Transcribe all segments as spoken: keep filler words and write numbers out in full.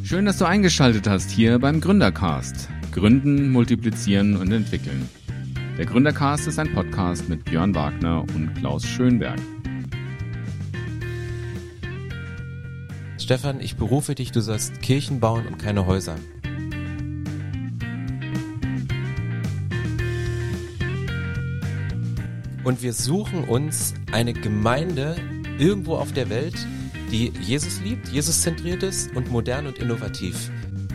Schön, dass du eingeschaltet hast hier beim Gründercast. Gründen, multiplizieren und entwickeln. Der Gründercast ist ein Podcast mit Björn Wagner und Klaus Schönberg. Stefan, ich berufe dich, du sollst Kirchen bauen und keine Häuser. Und wir suchen uns eine Gemeinde irgendwo auf der Welt, die Jesus liebt, Jesus zentriert ist und modern und innovativ.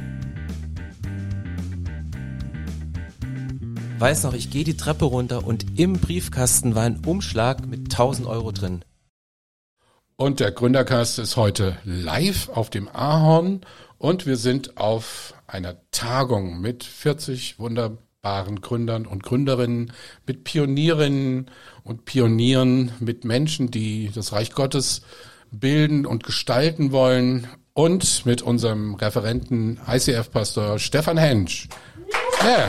Weiß noch, ich gehe die Treppe runter und im Briefkasten war ein Umschlag mit tausend Euro drin. Und der Gründercast ist heute live auf dem Ahorn und wir sind auf einer Tagung mit vierzig wunderbaren Gründern und Gründerinnen, mit Pionierinnen und Pionieren, mit Menschen, die das Reich Gottes bilden und gestalten wollen und mit unserem Referenten I C F-Pastor Stefan Hensch. Ja.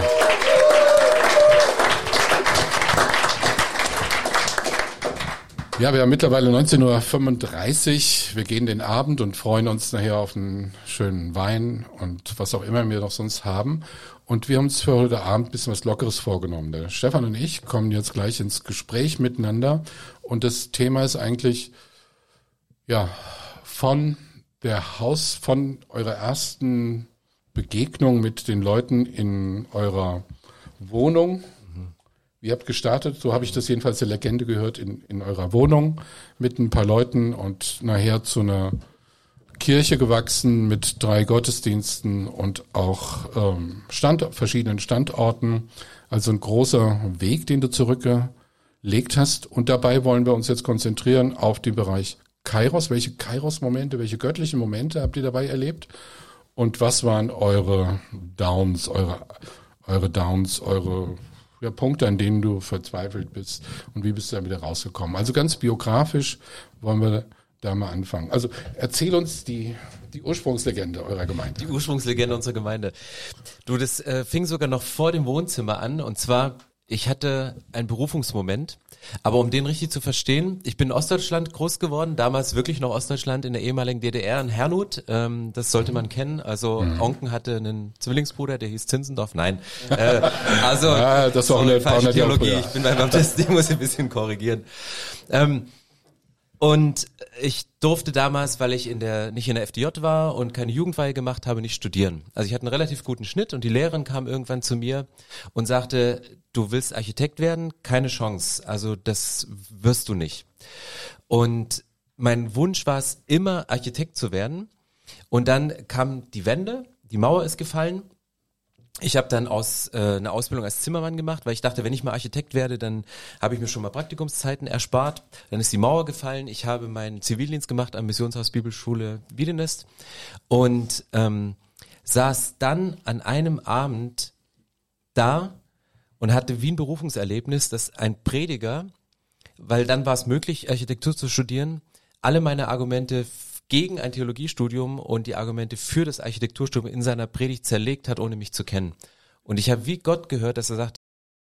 Ja, wir haben mittlerweile neunzehn Uhr fünfunddreißig. Wir gehen den Abend und freuen uns nachher auf einen schönen Wein und was auch immer wir noch sonst haben. Und wir haben uns für heute Abend ein bisschen was Lockeres vorgenommen. Der Stefan und ich kommen jetzt gleich ins Gespräch miteinander. Und das Thema ist eigentlich, ja, von der Haus, von eurer ersten Begegnung mit den Leuten in eurer Wohnung. Ihr habt gestartet, so habe ich das jedenfalls der Legende gehört, in, in eurer Wohnung mit ein paar Leuten und nachher zu einer Kirche gewachsen mit drei Gottesdiensten und auch ähm, Stand, verschiedenen Standorten. Also ein großer Weg, den du zurückgelegt hast. Und dabei wollen wir uns jetzt konzentrieren auf den Bereich Kairos. Welche Kairos-Momente, welche göttlichen Momente habt ihr dabei erlebt? Und was waren eure Downs, eure, eure Downs, eure ja, Punkte, an denen du verzweifelt bist und wie bist du da wieder rausgekommen? Also ganz biografisch wollen wir da mal anfangen. Also erzähl uns die die Ursprungslegende eurer Gemeinde. Die Ursprungslegende unserer Gemeinde. Du, das äh, fing sogar noch vor dem Wohnzimmer an und zwar, ich hatte einen Berufungsmoment, aber um den richtig zu verstehen, ich bin in Ostdeutschland groß geworden, damals wirklich noch Ostdeutschland in der ehemaligen D D R in Hernut, ähm, das sollte man kennen, also mhm. Onken hatte einen Zwillingsbruder, der hieß Zinzendorf, nein, äh, also ja, das war so eine falsche Theologie, ich bin beim Baptisten, ich muss ein bisschen korrigieren. Ähm, Und ich durfte damals, weil ich in der nicht in der F D J war und keine Jugendweihe gemacht habe, nicht studieren. Also ich hatte einen relativ guten Schnitt und die Lehrerin kam irgendwann zu mir und sagte, du willst Architekt werden? Keine Chance. Also das wirst du nicht. Und mein Wunsch war es, immer Architekt zu werden. Und dann kam die Wende, die Mauer ist gefallen. Ich habe dann aus äh, eine Ausbildung als Zimmermann gemacht, weil ich dachte, wenn ich mal Architekt werde, dann habe ich mir schon mal Praktikumszeiten erspart. Dann ist die Mauer gefallen. Ich habe meinen Zivildienst gemacht am Missionshaus Bibelschule Wiedenest und ähm, saß dann an einem Abend da und hatte wie ein Berufungserlebnis, dass ein Prediger, weil dann war es möglich, Architektur zu studieren, alle meine Argumente gegen ein Theologiestudium und die Argumente für das Architekturstudium in seiner Predigt zerlegt hat, ohne mich zu kennen. Und ich habe wie Gott gehört, dass er sagt,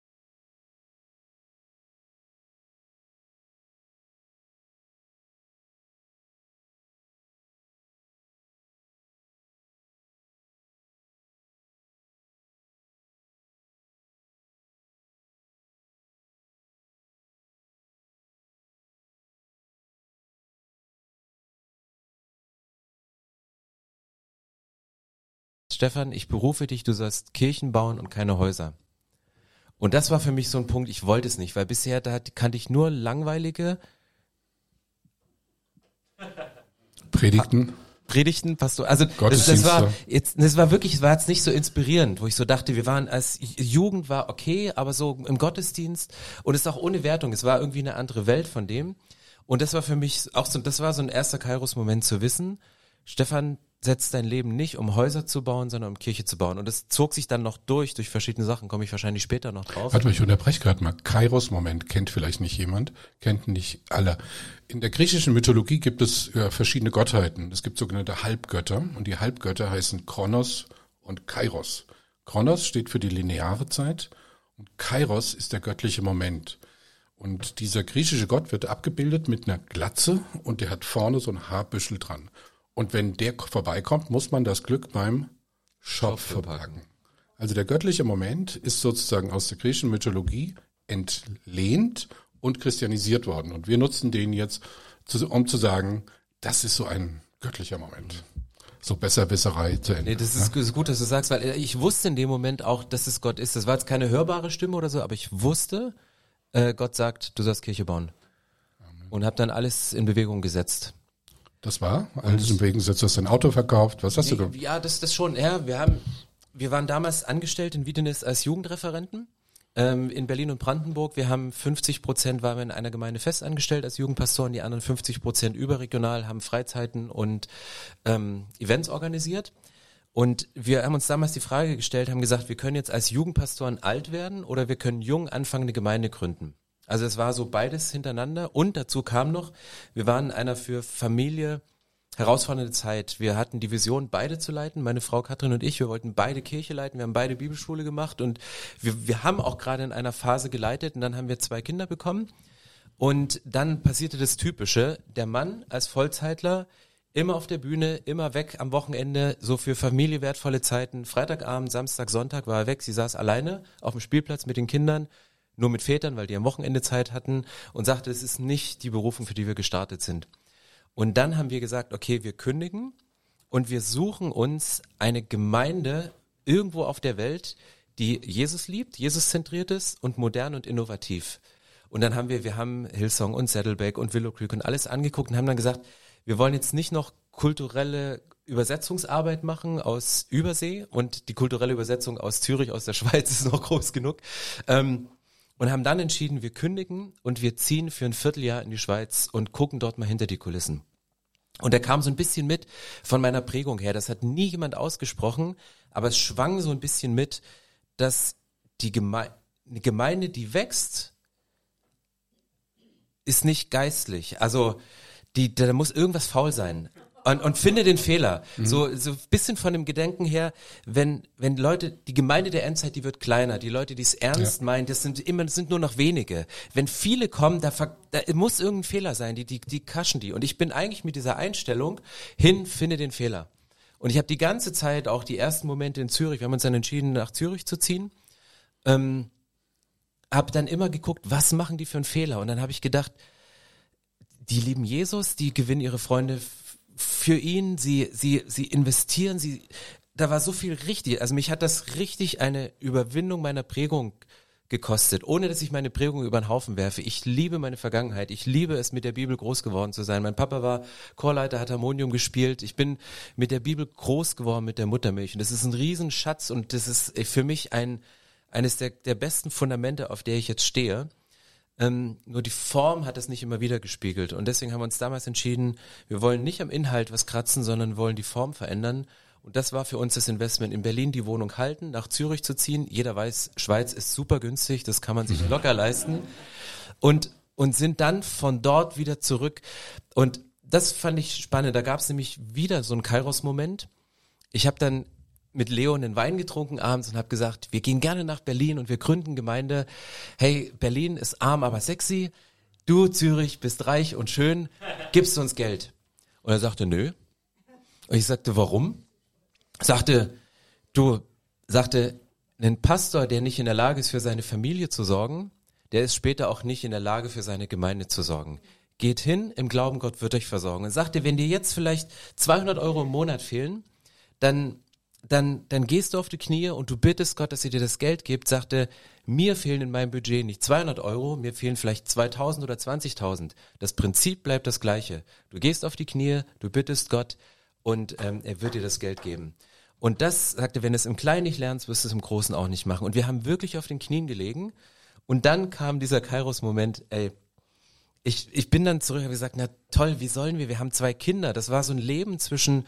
Stefan, ich berufe dich, du sollst Kirchen bauen und keine Häuser. Und das war für mich so ein Punkt, ich wollte es nicht, weil bisher da kannte ich nur langweilige Predigten. Predigten, Pastor, also das, das war jetzt, das war wirklich, es war jetzt nicht so inspirierend, wo ich so dachte, wir waren als Jugend war okay, aber so im Gottesdienst und es ist auch ohne Wertung, es war irgendwie eine andere Welt von dem. Und das war für mich auch so, das war so ein erster Kairos-Moment zu wissen, Stefan, setzt dein Leben nicht, um Häuser zu bauen, sondern um Kirche zu bauen. Und das zog sich dann noch durch, durch verschiedene Sachen, komme ich wahrscheinlich später noch drauf. Warte mal, ich unterbreche gerade mal. Kairos-Moment kennt vielleicht nicht jemand, kennt nicht alle. In der griechischen Mythologie gibt es ja, verschiedene Gottheiten. Es gibt sogenannte Halbgötter und die Halbgötter heißen Kronos und Kairos. Kronos steht für die lineare Zeit und Kairos ist der göttliche Moment. Und dieser griechische Gott wird abgebildet mit einer Glatze und der hat vorne so ein Haarbüschel dran. Und wenn der vorbeikommt, muss man das Glück beim Schopf verpacken. Also der göttliche Moment ist sozusagen aus der griechischen Mythologie entlehnt und christianisiert worden. Und wir nutzen den jetzt, um zu sagen, das ist so ein göttlicher Moment. So Besserwisserei zu Ende. Nee, das ist, ja? ist gut, dass du sagst, weil ich wusste in dem Moment auch, dass es Gott ist. Das war jetzt keine hörbare Stimme oder so, aber ich wusste, äh, Gott sagt, du sollst Kirche bauen. Amen. Und habe dann alles in Bewegung gesetzt. Das war? Alles in Bewegung gesetzt, du hast dein Auto verkauft, was hast nee, du gemacht? Ja, das das schon. Ja, wir haben, wir waren damals angestellt in Wiedenis als Jugendreferenten. Ähm, in Berlin und Brandenburg, wir haben fünfzig Prozent waren wir in einer Gemeinde festangestellt als Jugendpastoren, die anderen fünfzig Prozent überregional, haben Freizeiten und ähm, Events organisiert. Und wir haben uns damals die Frage gestellt, haben gesagt, wir können jetzt als Jugendpastoren alt werden oder wir können jung anfangen, eine Gemeinde gründen. Also es war so beides hintereinander und dazu kam noch, wir waren in einer für Familie herausfordernde Zeit. Wir hatten die Vision, beide zu leiten, meine Frau Katrin und ich. Wir wollten beide Kirche leiten, wir haben beide Bibelschule gemacht und wir, wir haben auch gerade in einer Phase geleitet und dann haben wir zwei Kinder bekommen. Und dann passierte das Typische, der Mann als Vollzeitler, immer auf der Bühne, immer weg am Wochenende, so für Familie wertvolle Zeiten. Freitagabend, Samstag, Sonntag war er weg. Sie saß alleine auf dem Spielplatz mit den Kindern, nur mit Vätern, weil die am Wochenende Zeit hatten und sagte, es ist nicht die Berufung, für die wir gestartet sind. Und dann haben wir gesagt, okay, wir kündigen und wir suchen uns eine Gemeinde irgendwo auf der Welt, die Jesus liebt, Jesus zentriert ist und modern und innovativ. Und dann haben wir, wir haben Hillsong und Saddleback und Willow Creek und alles angeguckt und haben dann gesagt, wir wollen jetzt nicht noch kulturelle Übersetzungsarbeit machen aus Übersee und die kulturelle Übersetzung aus Zürich, aus der Schweiz ist noch groß genug. Ähm, Und haben dann entschieden, wir kündigen und wir ziehen für ein Vierteljahr in die Schweiz und gucken dort mal hinter die Kulissen. Und er kam so ein bisschen mit von meiner Prägung her. Das hat nie jemand ausgesprochen, aber es schwang so ein bisschen mit, dass die Geme- eine Gemeinde, die wächst, ist nicht geistlich. Also die, da muss irgendwas faul sein. Und, und finde den Fehler. Mhm. So so ein bisschen von dem Gedenken her, wenn wenn Leute, die Gemeinde der Endzeit, die wird kleiner, die Leute, die es ernst ja. meinen, das sind immer das sind nur noch wenige. Wenn viele kommen, da, da muss irgendein Fehler sein, die die die kaschen die. Und ich bin eigentlich mit dieser Einstellung hin, finde den Fehler. Und ich habe die ganze Zeit, auch die ersten Momente in Zürich, wir haben uns dann entschieden, nach Zürich zu ziehen, ähm, habe dann immer geguckt, was machen die für einen Fehler? Und dann habe ich gedacht, die lieben Jesus, die gewinnen ihre Freunde für ihn, sie, sie, sie investieren, sie, da war so viel richtig, also mich hat das richtig eine Überwindung meiner Prägung gekostet, ohne dass ich meine Prägung über den Haufen werfe. Ich liebe meine Vergangenheit, ich liebe es, mit der Bibel groß geworden zu sein. Mein Papa war Chorleiter, hat Harmonium gespielt, ich bin mit der Bibel groß geworden, mit der Muttermilch und das ist ein Riesenschatz und das ist für mich ein, eines der, der besten Fundamente, auf der ich jetzt stehe. Ähm, nur die Form hat das nicht immer wieder gespiegelt und deswegen haben wir uns damals entschieden, wir wollen nicht am Inhalt was kratzen, sondern wollen die Form verändern und das war für uns das Investment, in Berlin die Wohnung halten, nach Zürich zu ziehen. Jeder weiß, Schweiz ist super günstig, das kann man sich locker leisten und, und sind dann von dort wieder zurück und das fand ich spannend, da gab es nämlich wieder so einen Kairos-Moment. Ich habe dann mit Leo einen Wein getrunken abends und habe gesagt, wir gehen gerne nach Berlin und wir gründen Gemeinde. Hey, Berlin ist arm, aber sexy. Du, Zürich, bist reich und schön. Gibst du uns Geld? Und er sagte, nö. Und ich sagte, warum? Sagte, du, sagte, ein Pastor, der nicht in der Lage ist, für seine Familie zu sorgen, der ist später auch nicht in der Lage, für seine Gemeinde zu sorgen. Geht hin, im Glauben, Gott wird euch versorgen. Und sagte, wenn dir jetzt vielleicht zweihundert Euro im Monat fehlen, dann Dann, dann gehst du auf die Knie und du bittest Gott, dass er dir das Geld gibt, sagte, mir fehlen in meinem Budget nicht zweihundert Euro, mir fehlen vielleicht zweitausend oder zwanzigtausend. Das Prinzip bleibt das gleiche. Du gehst auf die Knie, du bittest Gott und ähm, er wird dir das Geld geben. Und das, sagte, wenn du es im Kleinen nicht lernst, wirst du es im Großen auch nicht machen. Und wir haben wirklich auf den Knien gelegen und dann kam dieser Kairos-Moment, ey, ich, ich bin dann zurück und habe gesagt, na toll, wie sollen wir, wir haben zwei Kinder. Das war so ein Leben zwischen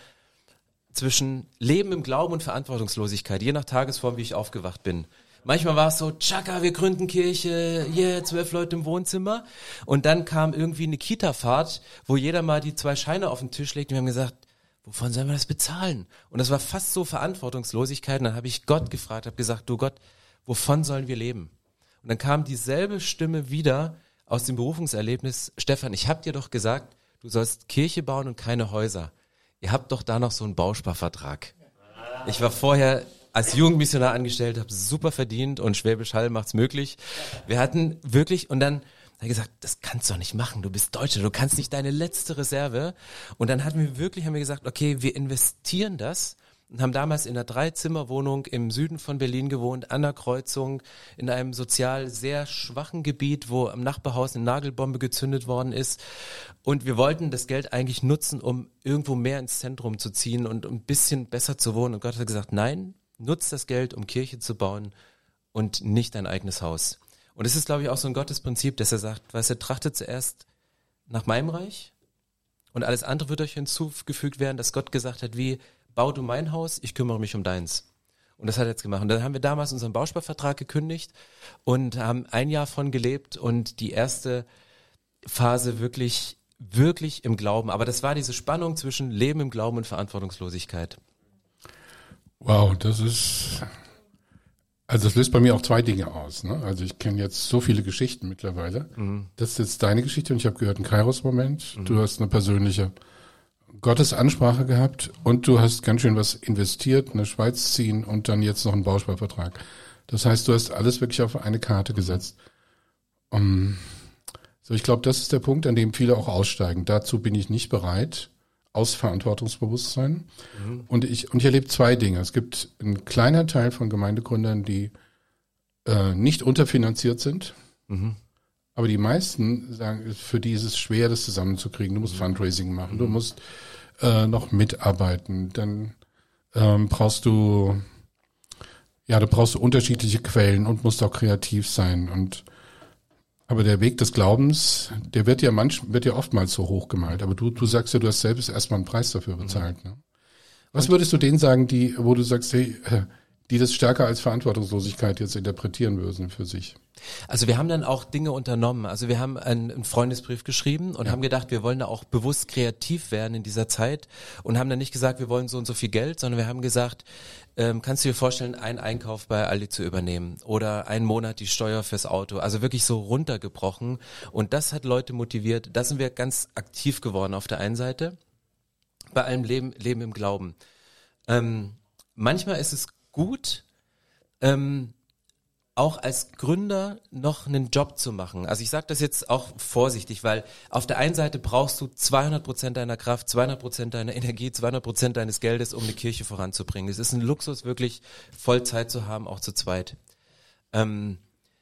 zwischen Leben im Glauben und Verantwortungslosigkeit, je nach Tagesform, wie ich aufgewacht bin. Manchmal war es so, tschakka, wir gründen Kirche, yeah, zwölf Leute im Wohnzimmer. Und dann kam irgendwie eine Kita-Fahrt, wo jeder mal die zwei Scheine auf den Tisch legt und wir haben gesagt, wovon sollen wir das bezahlen? Und das war fast so Verantwortungslosigkeit. Und dann habe ich Gott gefragt, habe gesagt, du Gott, wovon sollen wir leben? Und dann kam dieselbe Stimme wieder aus dem Berufungserlebnis, Stefan, ich habe dir doch gesagt, du sollst Kirche bauen und keine Häuser. ihr habt doch da noch so einen Bausparvertrag. Ich war vorher als Jugendmissionar angestellt, habe super verdient und Schwäbisch Hall macht's möglich. Wir hatten wirklich, und dann hat er gesagt, das kannst du doch nicht machen, du bist Deutscher, du kannst nicht deine letzte Reserve. Und dann hatten wir wirklich, haben wir gesagt, okay, wir investieren das und haben damals in einer Dreizimmerwohnung im Süden von Berlin gewohnt, an der Kreuzung, in einem sozial sehr schwachen Gebiet, wo am Nachbarhaus eine Nagelbombe gezündet worden ist. Und wir wollten das Geld eigentlich nutzen, um irgendwo mehr ins Zentrum zu ziehen und ein bisschen besser zu wohnen. Und Gott hat gesagt, nein, nutz das Geld, um Kirche zu bauen und nicht dein eigenes Haus. Und es ist, glaube ich, auch so ein Gottesprinzip, dass er sagt, weißt du, trachtet zuerst nach meinem Reich und alles andere wird euch hinzugefügt werden, dass Gott gesagt hat, wie, bau du mein Haus, ich kümmere mich um deins. Und das hat er jetzt gemacht. Und dann haben wir damals unseren Bausparvertrag gekündigt und haben ein Jahr von gelebt und die erste Phase wirklich, wirklich im Glauben. Aber das war diese Spannung zwischen Leben im Glauben und Verantwortungslosigkeit. Wow, das ist, also das löst bei mir auch zwei Dinge aus. Ne? Also ich kenne jetzt so viele Geschichten mittlerweile. Mhm. Das ist jetzt deine Geschichte und ich habe gehört, ein Kairos-Moment. Mhm. Du hast eine persönliche Gottesansprache gehabt und du hast ganz schön was investiert, in der Schweiz ziehen und dann jetzt noch einen Bausparvertrag. Das heißt, du hast alles wirklich auf eine Karte gesetzt. Um, so, ich glaube, das ist der Punkt, an dem viele auch aussteigen. Dazu bin ich nicht bereit, aus Verantwortungsbewusstsein. Mhm. Und ich und ich erlebe zwei Dinge. Es gibt einen kleinen Teil von Gemeindegründern, die äh, nicht unterfinanziert sind. Mhm. Aber die meisten sagen, für die ist es schwer, das zusammenzukriegen. Du musst Fundraising machen, du musst äh, noch mitarbeiten. Dann ähm, brauchst du, ja, du brauchst unterschiedliche Quellen und musst auch kreativ sein. Und aber der Weg des Glaubens, der wird ja manch, wird ja oftmals so hoch gemalt. Aber du, du sagst ja, du hast selbst erstmal einen Preis dafür bezahlt. Ne? Was würdest du denen sagen, die, wo du sagst, hey, die das stärker als Verantwortungslosigkeit jetzt interpretieren würden für sich? Also wir haben dann auch Dinge unternommen. Also wir haben einen, einen Freundesbrief geschrieben und ja. haben gedacht, wir wollen da auch bewusst kreativ werden in dieser Zeit und haben dann nicht gesagt, wir wollen so und so viel Geld, sondern wir haben gesagt, ähm, kannst du dir vorstellen, einen Einkauf bei Aldi zu übernehmen oder einen Monat die Steuer fürs Auto. Also wirklich so runtergebrochen und das hat Leute motiviert. Da sind wir ganz aktiv geworden auf der einen Seite, bei allem Leben, Leben im Glauben. Ähm, manchmal ist es gut, ähm, auch als Gründer noch einen Job zu machen. Also ich sage das jetzt auch vorsichtig, weil auf der einen Seite brauchst du zweihundert Prozent deiner Kraft, zweihundert Prozent deiner Energie, zweihundert Prozent deines Geldes, um eine Kirche voranzubringen. Es ist ein Luxus, wirklich Vollzeit zu haben, auch zu zweit. Ähm,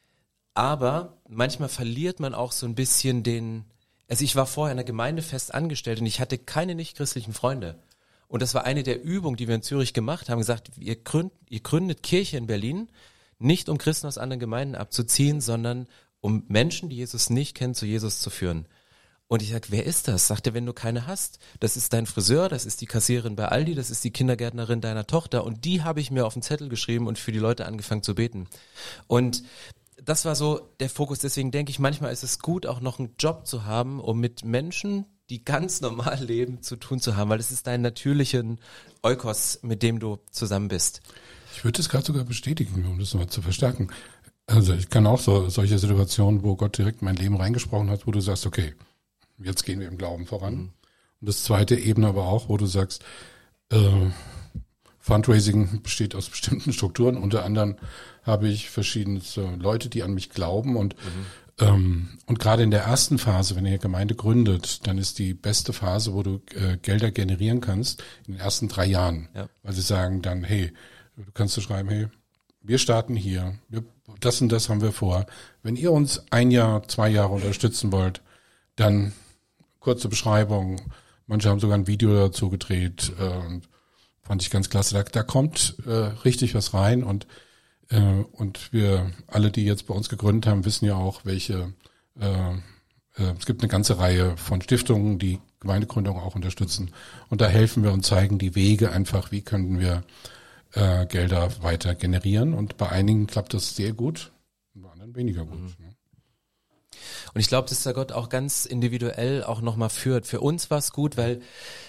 aber manchmal verliert man auch so ein bisschen den, also ich war vorher in der Gemeinde fest angestellt und ich hatte keine nicht-christlichen Freunde. Und das war eine der Übungen, die wir in Zürich gemacht haben, gesagt, ihr gründet, ihr gründet Kirche in Berlin, nicht um Christen aus anderen Gemeinden abzuziehen, sondern um Menschen, die Jesus nicht kennen, zu Jesus zu führen. Und ich sag, wer ist das? Sagt er, wenn du keine hast. Das ist dein Friseur, das ist die Kassiererin bei Aldi, das ist die Kindergärtnerin deiner Tochter. Und die habe ich mir auf den Zettel geschrieben und für die Leute angefangen zu beten. Und das war so der Fokus. Deswegen denke ich, manchmal ist es gut, auch noch einen Job zu haben, um mit Menschen, die ganz normal leben, zu tun zu haben, weil es ist dein natürlichen Eukos, mit dem du zusammen bist. Ich würde das gerade sogar bestätigen, um das nochmal zu verstärken. Also ich kann auch so solche Situationen, wo Gott direkt in mein Leben reingesprochen hat, wo du sagst, okay, jetzt gehen wir im Glauben voran. Mhm. Und das zweite Ebene aber auch, wo du sagst, äh, Fundraising besteht aus bestimmten Strukturen. Unter anderem habe ich verschiedene Leute, die an mich glauben und mhm. ähm, und gerade in der ersten Phase, wenn ihr Gemeinde gründet, dann ist die beste Phase, wo du äh, Gelder generieren kannst, in den ersten drei Jahren. Ja. Weil sie sagen dann, hey, du kannst du schreiben, hey, wir starten hier, wir, das und das haben wir vor. Wenn ihr uns ein Jahr, zwei Jahre unterstützen wollt, dann kurze Beschreibung. Manche haben sogar ein Video dazu gedreht, äh, und fand ich ganz klasse. Da, da kommt äh, richtig was rein und äh, und wir alle, die jetzt bei uns gegründet haben, wissen ja auch, welche. Äh, äh, es gibt eine ganze Reihe von Stiftungen, die Gemeindegründung auch unterstützen und da helfen wir und zeigen die Wege einfach, wie können wir Äh, Gelder weiter generieren und bei einigen klappt das sehr gut und bei anderen weniger gut. Mhm. Ne? Und ich glaube, dass der Gott auch ganz individuell auch nochmal führt. Für uns war es gut, weil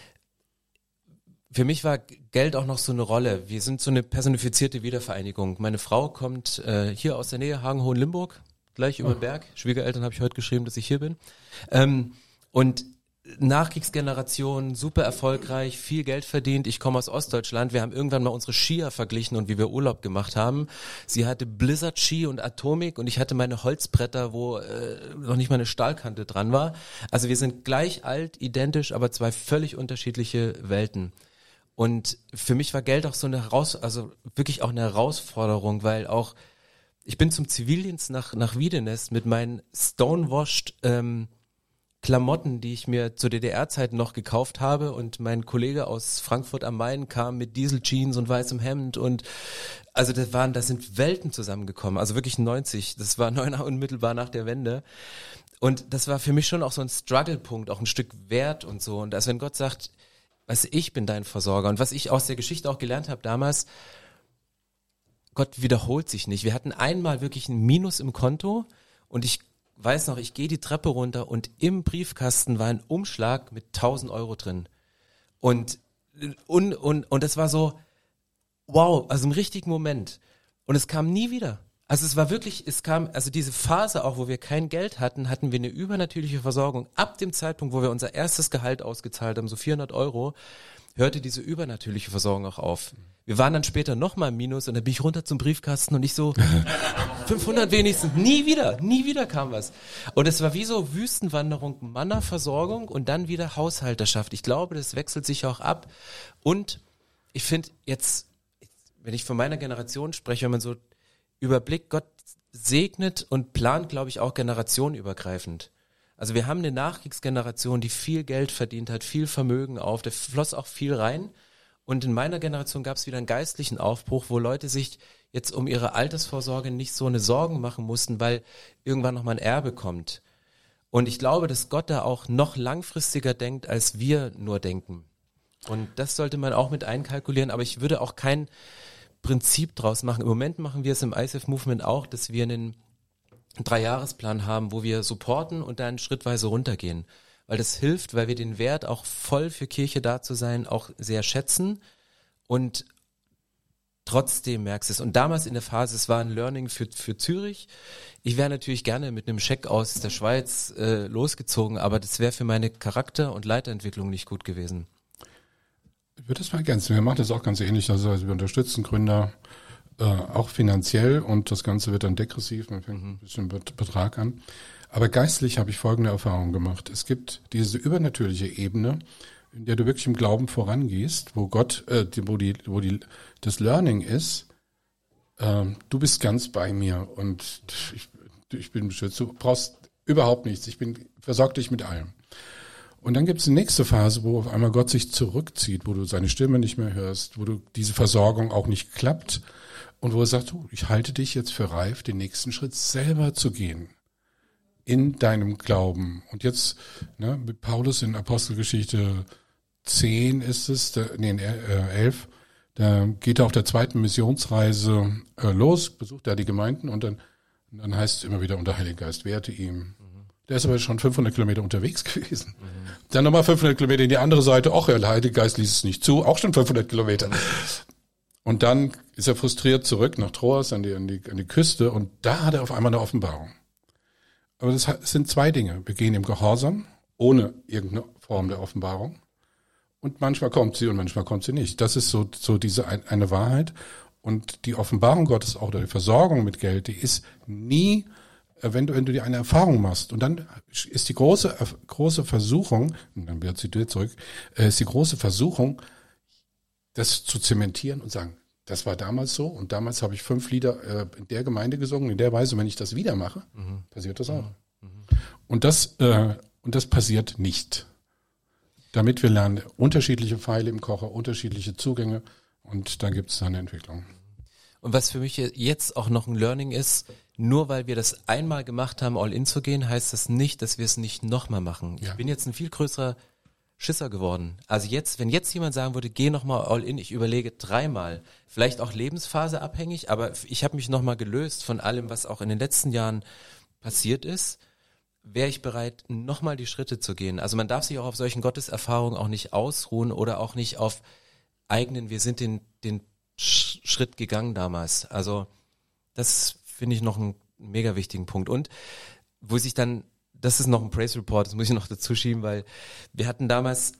für mich war Geld auch noch so eine Rolle. Wir sind so eine personifizierte Wiedervereinigung. Meine Frau kommt äh, hier aus der Nähe, Hagen-Hohenlimburg, gleich über den Berg. Schwiegereltern habe ich heute geschrieben, dass ich hier bin. Ähm, und Nachkriegsgeneration, super erfolgreich, viel Geld verdient. Ich komme aus Ostdeutschland. Wir haben irgendwann mal unsere Skier verglichen und wie wir Urlaub gemacht haben. Sie hatte Blizzard-Ski und Atomik und ich hatte meine Holzbretter, wo äh, noch nicht mal eine Stahlkante dran war. Also wir sind gleich alt, identisch, aber zwei völlig unterschiedliche Welten. Und für mich war Geld auch so eine Heraus, also wirklich auch eine Herausforderung, weil auch ich bin zum Zivildienst nach nach Wiedenest mit meinen stonewashed ähm, Klamotten, die ich mir zur D D R-Zeit noch gekauft habe und mein Kollege aus Frankfurt am Main kam mit Diesel-Jeans und weißem Hemd und also das waren, das sind Welten zusammengekommen, also wirklich neunzig, das war neun unmittelbar nach der Wende und das war für mich schon auch so ein Struggle-Punkt, auch ein Stück Wert und so und als wenn Gott sagt, weißt du, ich bin dein Versorger und was ich aus der Geschichte auch gelernt habe damals, Gott wiederholt sich nicht, wir hatten einmal wirklich ein Minus im Konto und ich weiß noch, ich gehe die Treppe runter und im Briefkasten war ein Umschlag mit tausend Euro drin. Und, und, und, und das war so, wow, also im richtigen Moment. Und es kam nie wieder. Also es war wirklich, es kam, also diese Phase auch, wo wir kein Geld hatten, hatten wir eine übernatürliche Versorgung. Ab dem Zeitpunkt, wo wir unser erstes Gehalt ausgezahlt haben, so vierhundert Euro, hörte diese übernatürliche Versorgung auch auf. Wir waren dann später nochmal im Minus und dann bin ich runter zum Briefkasten und ich so, fünfhundert wenigstens, nie wieder, nie wieder kam was. Und es war wie so Wüstenwanderung, Manna-Versorgung und dann wieder Haushalterschaft. Ich glaube, das wechselt sich auch ab. Und ich finde jetzt, wenn ich von meiner Generation spreche, wenn man so überblickt, Gott segnet und plant, glaube ich, auch generationenübergreifend. Also wir haben eine Nachkriegsgeneration, die viel Geld verdient hat, viel Vermögen auf, da floss auch viel rein. Und in meiner Generation gab es wieder einen geistlichen Aufbruch, wo Leute sich jetzt um ihre Altersvorsorge nicht so eine Sorgen machen mussten, weil irgendwann noch mal ein Erbe kommt. Und ich glaube, dass Gott da auch noch langfristiger denkt, als wir nur denken. Und das sollte man auch mit einkalkulieren, aber ich würde auch kein Prinzip draus machen. Im Moment machen wir es im I C F Movement auch, dass wir einen Dreijahresplan haben, wo wir supporten und dann schrittweise runtergehen. Weil das hilft, weil wir den Wert auch voll für Kirche da zu sein auch sehr schätzen und trotzdem merkst du es. Und damals in der Phase, es war ein Learning für für Zürich. Ich wäre natürlich gerne mit einem Scheck aus der Schweiz äh, losgezogen, aber das wäre für meine Charakter- und Leiterentwicklung nicht gut gewesen. Ich würde das mal ergänzen. Wir machen das auch ganz ähnlich. Also wir unterstützen Gründer äh, auch finanziell und das Ganze wird dann degressiv. Man fängt ein bisschen Betrag an. Aber geistlich habe ich folgende Erfahrung gemacht. Es gibt diese übernatürliche Ebene, in der du wirklich im Glauben vorangehst, wo Gott, äh, wo die, wo die, das Learning ist, äh, du bist ganz bei mir und ich, ich bin beschützt. Du brauchst überhaupt nichts. Ich bin versorgt dich mit allem. Und dann gibt es die nächste Phase, wo auf einmal Gott sich zurückzieht, wo du seine Stimme nicht mehr hörst, wo du diese Versorgung auch nicht klappt und wo er sagt, du, ich halte dich jetzt für reif, den nächsten Schritt selber zu gehen. In deinem Glauben. Und jetzt, ne, mit Paulus in Apostelgeschichte zehn ist es, da, nee, äh, elf, da geht er auf der zweiten Missionsreise äh, los, besucht da die Gemeinden und dann, und dann heißt es immer wieder, und der Heilige Geist wehrte ihm. Mhm. Der ist aber schon fünfhundert Kilometer unterwegs gewesen. Mhm. Dann nochmal fünfhundert Kilometer in die andere Seite, ach, der Heilige Geist ließ es nicht zu, auch schon fünfhundert Kilometer. Mhm. Und dann ist er frustriert zurück nach Troas an die, an die, an die Küste und da hat er auf einmal eine Offenbarung. Aber das sind zwei Dinge. Wir gehen im Gehorsam, ohne irgendeine Form der Offenbarung. Und manchmal kommt sie und manchmal kommt sie nicht. Das ist so, so diese eine Wahrheit. Und die Offenbarung Gottes auch, oder die Versorgung mit Geld, die ist nie, wenn du, wenn du dir eine Erfahrung machst. Und dann ist die große, große Versuchung, und dann wird sie dir zurück, ist die große Versuchung, das zu zementieren und sagen, das war damals so und damals habe ich fünf Lieder äh, in der Gemeinde gesungen, in der Weise, wenn ich das wieder mache, mhm. passiert das auch. Mhm. Und das äh, und das passiert nicht. Damit wir lernen, unterschiedliche Pfeile im Kocher, unterschiedliche Zugänge und da gibt es dann eine Entwicklung. Und was für mich jetzt auch noch ein Learning ist, nur weil wir das einmal gemacht haben, all in zu gehen, heißt das nicht, dass wir es nicht nochmal machen. Ja. Ich bin jetzt ein viel größerer Schisser geworden. Also jetzt, wenn jetzt jemand sagen würde, geh nochmal all in, ich überlege dreimal, vielleicht auch Lebensphase abhängig, aber ich habe mich nochmal gelöst von allem, was auch in den letzten Jahren passiert ist, wäre ich bereit, nochmal die Schritte zu gehen. Also man darf sich auch auf solchen Gotteserfahrungen auch nicht ausruhen oder auch nicht auf eigenen, wir sind den, den Schritt gegangen damals. Also das finde ich noch einen mega wichtigen Punkt. Und wo sich dann das ist noch ein Praise Report, das muss ich noch dazu schieben, weil wir hatten damals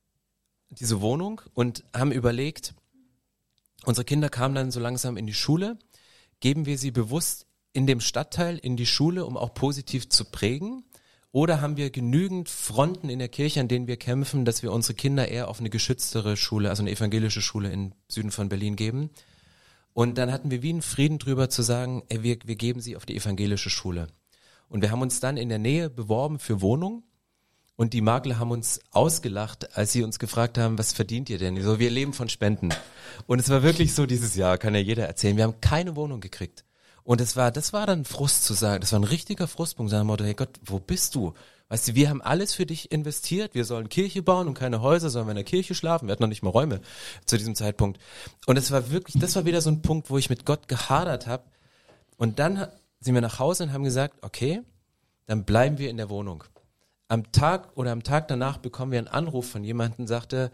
diese Wohnung und haben überlegt, unsere Kinder kamen dann so langsam in die Schule, geben wir sie bewusst in dem Stadtteil in die Schule, um auch positiv zu prägen? Oder haben wir genügend Fronten in der Kirche, an denen wir kämpfen, dass wir unsere Kinder eher auf eine geschütztere Schule, also eine evangelische Schule im Süden von Berlin geben? Und dann hatten wir wie einen Frieden drüber zu sagen, ey, wir, wir geben sie auf die evangelische Schule. Und wir haben uns dann in der Nähe beworben für Wohnungen. Und die Makler haben uns ausgelacht, als sie uns gefragt haben, was verdient ihr denn? So, wir leben von Spenden. Und es war wirklich so dieses Jahr, kann ja jeder erzählen, wir haben keine Wohnung gekriegt. Und es war, das war dann Frust zu sagen, das war ein richtiger Frustpunkt, sagen wir, hey Gott, wo bist du? Weißt du, wir haben alles für dich investiert, wir sollen Kirche bauen und keine Häuser, sollen wir in der Kirche schlafen, wir hatten noch nicht mal Räume zu diesem Zeitpunkt. Und es war wirklich, das war wieder so ein Punkt, wo ich mit Gott gehadert habe. Und dann sind wir nach Hause und haben gesagt, okay, dann bleiben wir in der Wohnung. Am Tag oder am Tag danach bekommen wir einen Anruf von jemandem, sagte,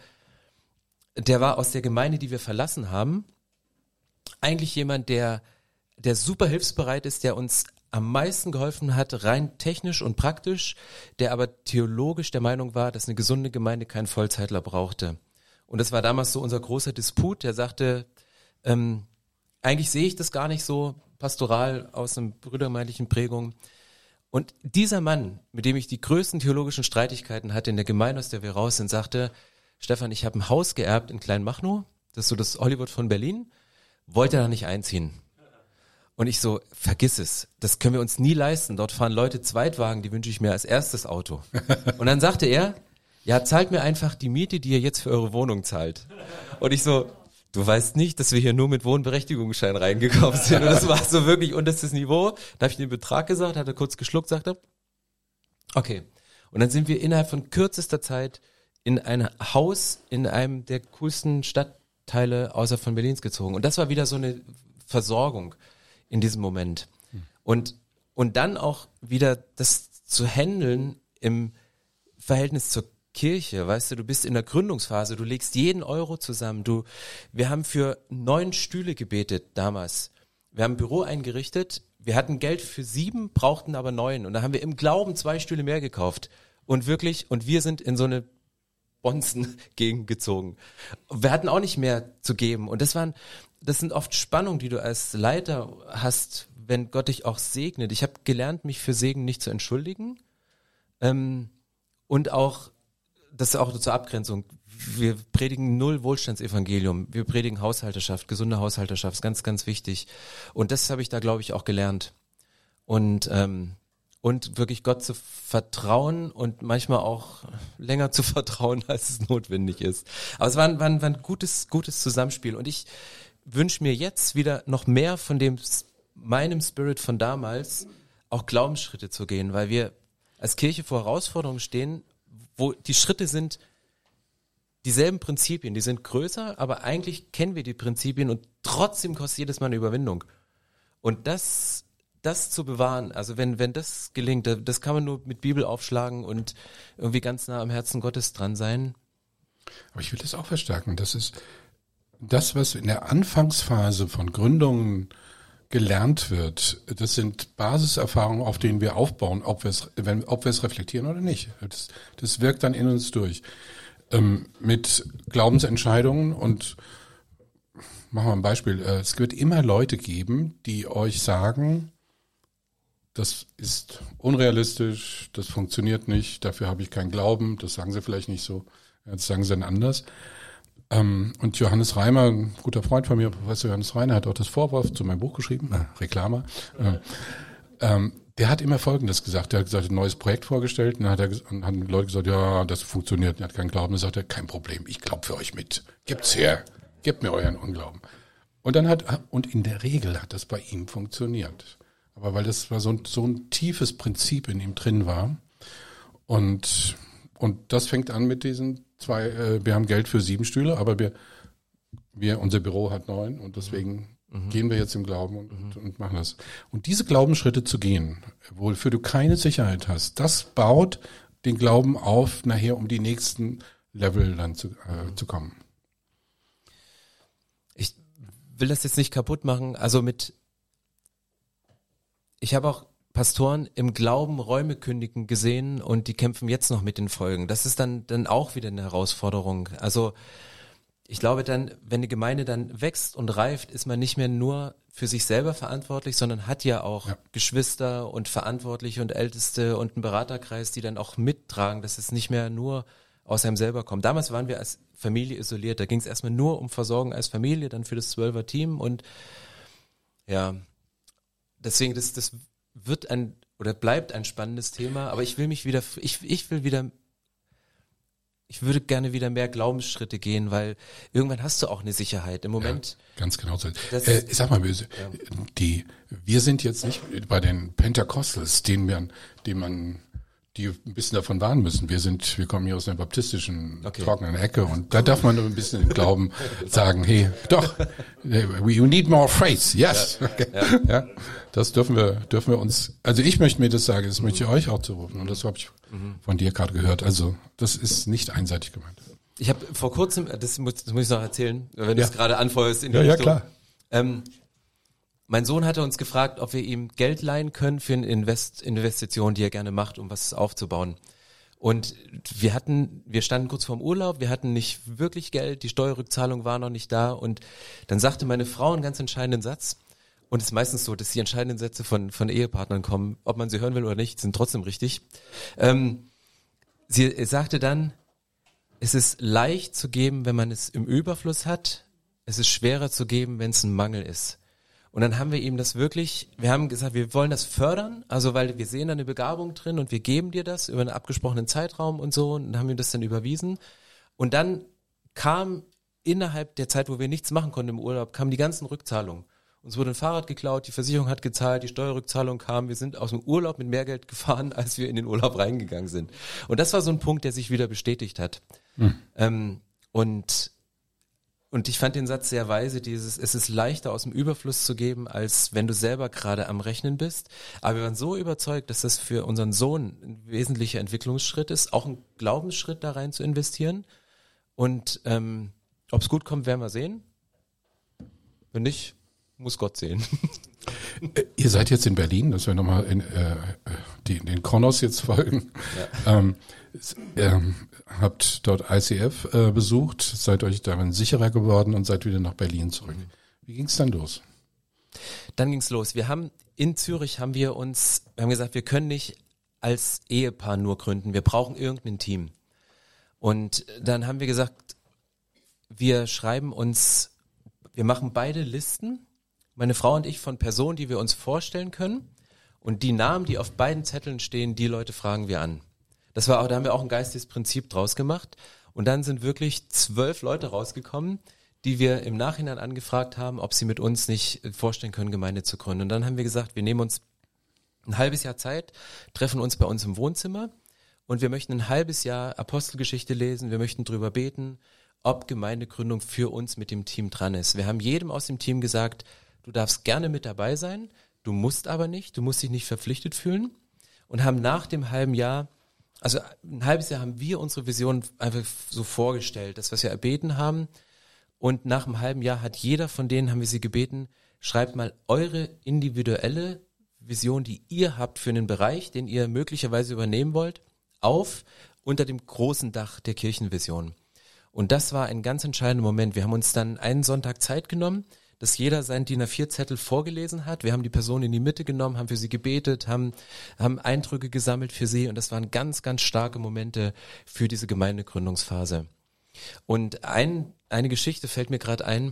der war aus der Gemeinde, die wir verlassen haben, eigentlich jemand, der der super hilfsbereit ist, der uns am meisten geholfen hat, rein technisch und praktisch, der aber theologisch der Meinung war, dass eine gesunde Gemeinde keinen Vollzeitler brauchte. Und das war damals so unser großer Disput, der sagte, ähm, eigentlich sehe ich das gar nicht so pastoral aus einer brüdergemeindlichen Prägung. Und dieser Mann, mit dem ich die größten theologischen Streitigkeiten hatte in der Gemeinde, aus der wir raus sind, sagte, Stefan, ich habe ein Haus geerbt in Kleinmachnow, das ist so das Hollywood von Berlin, wollte da nicht einziehen. Und ich so, vergiss es, das können wir uns nie leisten. Dort fahren Leute Zweitwagen, die wünsche ich mir als erstes Auto. Und dann sagte er, ja, zahlt mir einfach die Miete, die ihr jetzt für eure Wohnung zahlt. Und ich so, du weißt nicht, dass wir hier nur mit Wohnberechtigungsschein reingekommen sind. Und das war so wirklich unterstes Niveau. Da habe ich den Betrag gesagt, hat er kurz geschluckt, sagte, okay. Und dann sind wir innerhalb von kürzester Zeit in ein Haus in einem der coolsten Stadtteile außer von Berlins gezogen. Und das war wieder so eine Versorgung in diesem Moment. Und, und dann auch wieder das zu handeln im Verhältnis zur Kirche, weißt du, du bist in der Gründungsphase, du legst jeden Euro zusammen, du, wir haben für neun Stühle gebetet damals. Wir haben ein Büro eingerichtet, wir hatten Geld für sieben, brauchten aber neun und da haben wir im Glauben zwei Stühle mehr gekauft und wirklich, und wir sind in so eine Bonzen-Gegend gezogen. Wir hatten auch nicht mehr zu geben und das waren, das sind oft Spannungen, die du als Leiter hast, wenn Gott dich auch segnet. Ich habe gelernt, mich für Segen nicht zu entschuldigen ähm, und auch, das ist auch zur Abgrenzung, wir predigen null Wohlstandsevangelium, wir predigen Haushalterschaft, gesunde Haushalterschaft, ist ganz, ganz wichtig. Und das habe ich da, glaube ich, auch gelernt. Und ähm, und wirklich Gott zu vertrauen und manchmal auch länger zu vertrauen, als es notwendig ist. Aber es war ein, war ein, war ein gutes, gutes Zusammenspiel und ich wünsche mir jetzt wieder noch mehr von dem meinem Spirit von damals, auch Glaubensschritte zu gehen, weil wir als Kirche vor Herausforderungen stehen, wo die Schritte sind dieselben Prinzipien, die sind größer, aber eigentlich kennen wir die Prinzipien und trotzdem kostet jedes Mal eine Überwindung. Und das, das zu bewahren, also wenn, wenn das gelingt, das kann man nur mit Bibel aufschlagen und irgendwie ganz nah am Herzen Gottes dran sein. Aber ich will das auch verstärken, das ist das, was in der Anfangsphase von Gründungen gelernt wird, das sind Basiserfahrungen, auf denen wir aufbauen, ob wir es, wenn, ob wir es reflektieren oder nicht. Das, das wirkt dann in uns durch. Ähm, mit Glaubensentscheidungen und machen wir ein Beispiel. Es wird immer Leute geben, die euch sagen, das ist unrealistisch, das funktioniert nicht, dafür habe ich keinen Glauben, das sagen sie vielleicht nicht so, das sagen sie dann anders. Ähm, und Johannes Reimer, ein guter Freund von mir, Professor Johannes Reimer, hat auch das Vorwort zu meinem Buch geschrieben, äh, Reklame. Äh, ähm, der hat immer Folgendes gesagt, der hat gesagt, ein neues Projekt vorgestellt, und dann hat er und haben Leute gesagt, ja, das funktioniert, er hat keinen Glauben, dann sagt er, kein Problem, ich glaube für euch mit, gibt's her, gebt mir euren Unglauben. Und dann hat, und in der Regel hat das bei ihm funktioniert. Aber weil das war so ein, so ein tiefes Prinzip in ihm drin war. Und, und das fängt an mit diesen zwei, äh, wir haben Geld für sieben Stühle, aber wir, wir, unser Büro hat neun und deswegen mhm. gehen wir jetzt im Glauben und, mhm. und machen das. Und diese Glaubensschritte zu gehen, wofür du keine Sicherheit hast, das baut den Glauben auf, nachher um die nächsten Level dann zu, äh, zu kommen. Ich will das jetzt nicht kaputt machen, also mit, ich habe auch Pastoren im Glauben Räume kündigen gesehen und die kämpfen jetzt noch mit den Folgen. Das ist dann dann auch wieder eine Herausforderung. Also ich glaube dann, wenn die Gemeinde dann wächst und reift, ist man nicht mehr nur für sich selber verantwortlich, sondern hat ja auch ja. Geschwister und Verantwortliche und Älteste und einen Beraterkreis, die dann auch mittragen, dass es nicht mehr nur aus einem selber kommt. Damals waren wir als Familie isoliert. Da ging es erstmal nur um Versorgung als Familie, dann für das Zwölfer-Team und ja, deswegen, das, das wird ein oder bleibt ein spannendes Thema, aber ich will mich wieder, ich, ich will wieder, ich würde gerne wieder mehr Glaubensschritte gehen, weil irgendwann hast du auch eine Sicherheit. Im Moment. Ja, ganz genau so. Äh, ich sag mal böse, ja. die, wir sind jetzt nicht bei den Pentecostals, denen man, denen man, die ein bisschen davon warnen müssen. Wir sind, wir kommen hier aus einer baptistischen, okay. trockenen Ecke und da darf man nur ein bisschen im Glauben sagen, hey, doch, we need more faith, yes. Ja, ja. ja, das dürfen wir, dürfen wir uns, also ich möchte mir das sagen, das möchte ich euch auch zurufen und das habe ich mhm. von dir gerade gehört. Also das ist nicht einseitig gemeint. Ich habe vor kurzem, das muss, das muss ich noch erzählen, wenn du es gerade anfeuerst in die ja, Richtung. Ja, klar. Ähm, Mein Sohn hatte uns gefragt, ob wir ihm Geld leihen können für eine Invest- Investition, die er gerne macht, um was aufzubauen. Und wir hatten, wir standen kurz vorm Urlaub, wir hatten nicht wirklich Geld, die Steuerrückzahlung war noch nicht da. Und dann sagte meine Frau einen ganz entscheidenden Satz. Und es ist meistens so, dass die entscheidenden Sätze von, von Ehepartnern kommen, ob man sie hören will oder nicht, sind trotzdem richtig. Ähm, sie sagte dann, es ist leicht zu geben, wenn man es im Überfluss hat. Es ist schwerer zu geben, wenn es ein Mangel ist. Und dann haben wir ihm das wirklich, wir haben gesagt, wir wollen das fördern, also weil wir sehen da eine Begabung drin und wir geben dir das über einen abgesprochenen Zeitraum und so und dann haben wir das dann überwiesen. Und dann kam innerhalb der Zeit, wo wir nichts machen konnten im Urlaub, kamen die ganzen Rückzahlungen. Uns wurde ein Fahrrad geklaut, die Versicherung hat gezahlt, die Steuerrückzahlung kam, wir sind aus dem Urlaub mit mehr Geld gefahren, als wir in den Urlaub reingegangen sind. Und das war so ein Punkt, der sich wieder bestätigt hat. Hm. Ähm, und Und ich fand den Satz sehr weise, dieses, es ist leichter aus dem Überfluss zu geben, als wenn du selber gerade am Rechnen bist. Aber wir waren so überzeugt, dass das für unseren Sohn ein wesentlicher Entwicklungsschritt ist, auch ein Glaubensschritt da rein zu investieren. Und ähm, ob es gut kommt, werden wir sehen. Wenn nicht, muss Gott sehen. Ihr seid jetzt in Berlin, dass wir nochmal in äh, die, den Kronos jetzt folgen. Ja. Ähm, ähm, habt dort I C F äh, besucht, seid euch darin sicherer geworden und seid wieder nach Berlin zurück. Mhm. Wie ging's dann los? Dann ging's los. Wir haben in Zürich haben wir uns, wir haben gesagt, wir können nicht als Ehepaar nur gründen. Wir brauchen irgendein Team. Und dann haben wir gesagt, wir schreiben uns, wir machen beide Listen. Meine Frau und ich von Personen, die wir uns vorstellen können. Und die Namen, die auf beiden Zetteln stehen, die Leute fragen wir an. Das war auch, da haben wir auch ein geistiges Prinzip draus gemacht. Und dann sind wirklich zwölf Leute rausgekommen, die wir im Nachhinein angefragt haben, ob sie mit uns nicht vorstellen können, Gemeinde zu gründen. Und dann haben wir gesagt, wir nehmen uns ein halbes Jahr Zeit, treffen uns bei uns im Wohnzimmer und wir möchten ein halbes Jahr Apostelgeschichte lesen, wir möchten drüber beten, ob Gemeindegründung für uns mit dem Team dran ist. Wir haben jedem aus dem Team gesagt, du darfst gerne mit dabei sein, du musst aber nicht, du musst dich nicht verpflichtet fühlen und haben nach dem halben Jahr, also ein halbes Jahr haben wir unsere Vision einfach so vorgestellt, das, was wir erbeten haben und nach einem halben Jahr hat jeder von denen, haben wir sie gebeten, schreibt mal eure individuelle Vision, die ihr habt für einen Bereich, den ihr möglicherweise übernehmen wollt, auf unter dem großen Dach der Kirchenvision. Und das war ein ganz entscheidender Moment. Wir haben uns dann einen Sonntag Zeit genommen, dass jeder seinen D I N A vier Zettel vorgelesen hat. Wir haben die Person in die Mitte genommen, haben für sie gebetet, haben, haben Eindrücke gesammelt für sie und das waren ganz, ganz starke Momente für diese Gemeindegründungsphase. Und ein, eine Geschichte fällt mir gerade ein.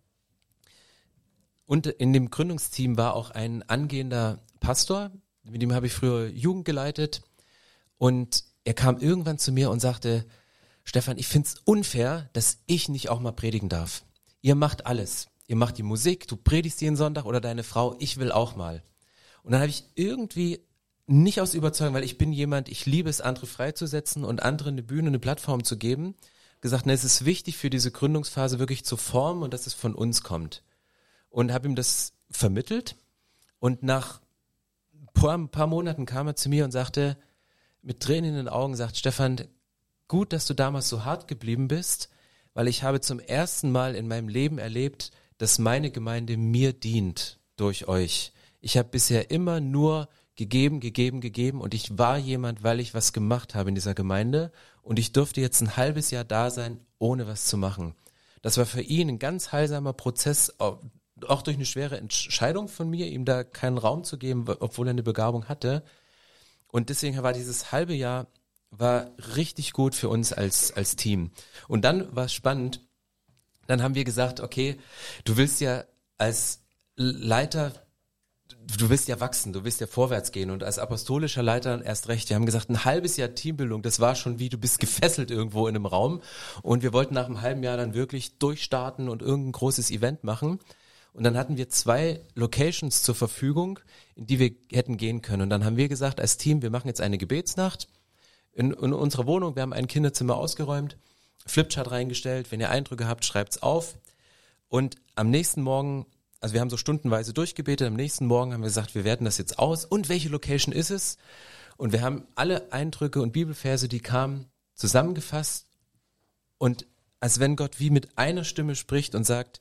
Und in dem Gründungsteam war auch ein angehender Pastor, mit dem habe ich früher Jugend geleitet und er kam irgendwann zu mir und sagte, Stefan, ich find's unfair, dass ich nicht auch mal predigen darf. Ihr macht alles. Ihr macht die Musik, du predigst jeden Sonntag oder deine Frau, ich will auch mal. Und dann habe ich irgendwie nicht aus Überzeugung, weil ich bin jemand, ich liebe es, andere freizusetzen und anderen eine Bühne, eine Plattform zu geben, gesagt, ne, es ist wichtig für diese Gründungsphase wirklich zu formen und dass es von uns kommt. Und habe ihm das vermittelt und nach ein paar Monaten kam er zu mir und sagte, mit Tränen in den Augen, sagt Stefan, gut, dass du damals so hart geblieben bist, weil ich habe zum ersten Mal in meinem Leben erlebt, dass meine Gemeinde mir dient durch euch. Ich habe bisher immer nur gegeben, gegeben, gegeben und ich war jemand, weil ich was gemacht habe in dieser Gemeinde und ich durfte jetzt ein halbes Jahr da sein, ohne was zu machen. Das war für ihn ein ganz heilsamer Prozess, auch durch eine schwere Entscheidung von mir, ihm da keinen Raum zu geben, obwohl er eine Begabung hatte. Und deswegen war dieses halbe Jahr war richtig gut für uns als als Team. Und dann war es spannend, dann haben wir gesagt, okay, du willst ja als Leiter, du willst ja wachsen, du willst ja vorwärts gehen und als apostolischer Leiter erst recht. Wir haben gesagt, ein halbes Jahr Teambildung, das war schon wie, du bist gefesselt irgendwo in einem Raum und wir wollten nach einem halben Jahr dann wirklich durchstarten und irgendein großes Event machen. Und dann hatten wir zwei Locations zur Verfügung, in die wir hätten gehen können. Und dann haben wir gesagt als Team, wir machen jetzt eine Gebetsnacht in, in unserer Wohnung. Wir haben ein Kinderzimmer ausgeräumt, Flipchart reingestellt. Wenn ihr Eindrücke habt, schreibt's auf. Und am nächsten Morgen, also wir haben so stundenweise durchgebetet, am nächsten Morgen haben wir gesagt, wir werten das jetzt aus. Und welche Location ist es? Und wir haben alle Eindrücke und Bibelverse, die kamen, zusammengefasst. Und als wenn Gott wie mit einer Stimme spricht und sagt,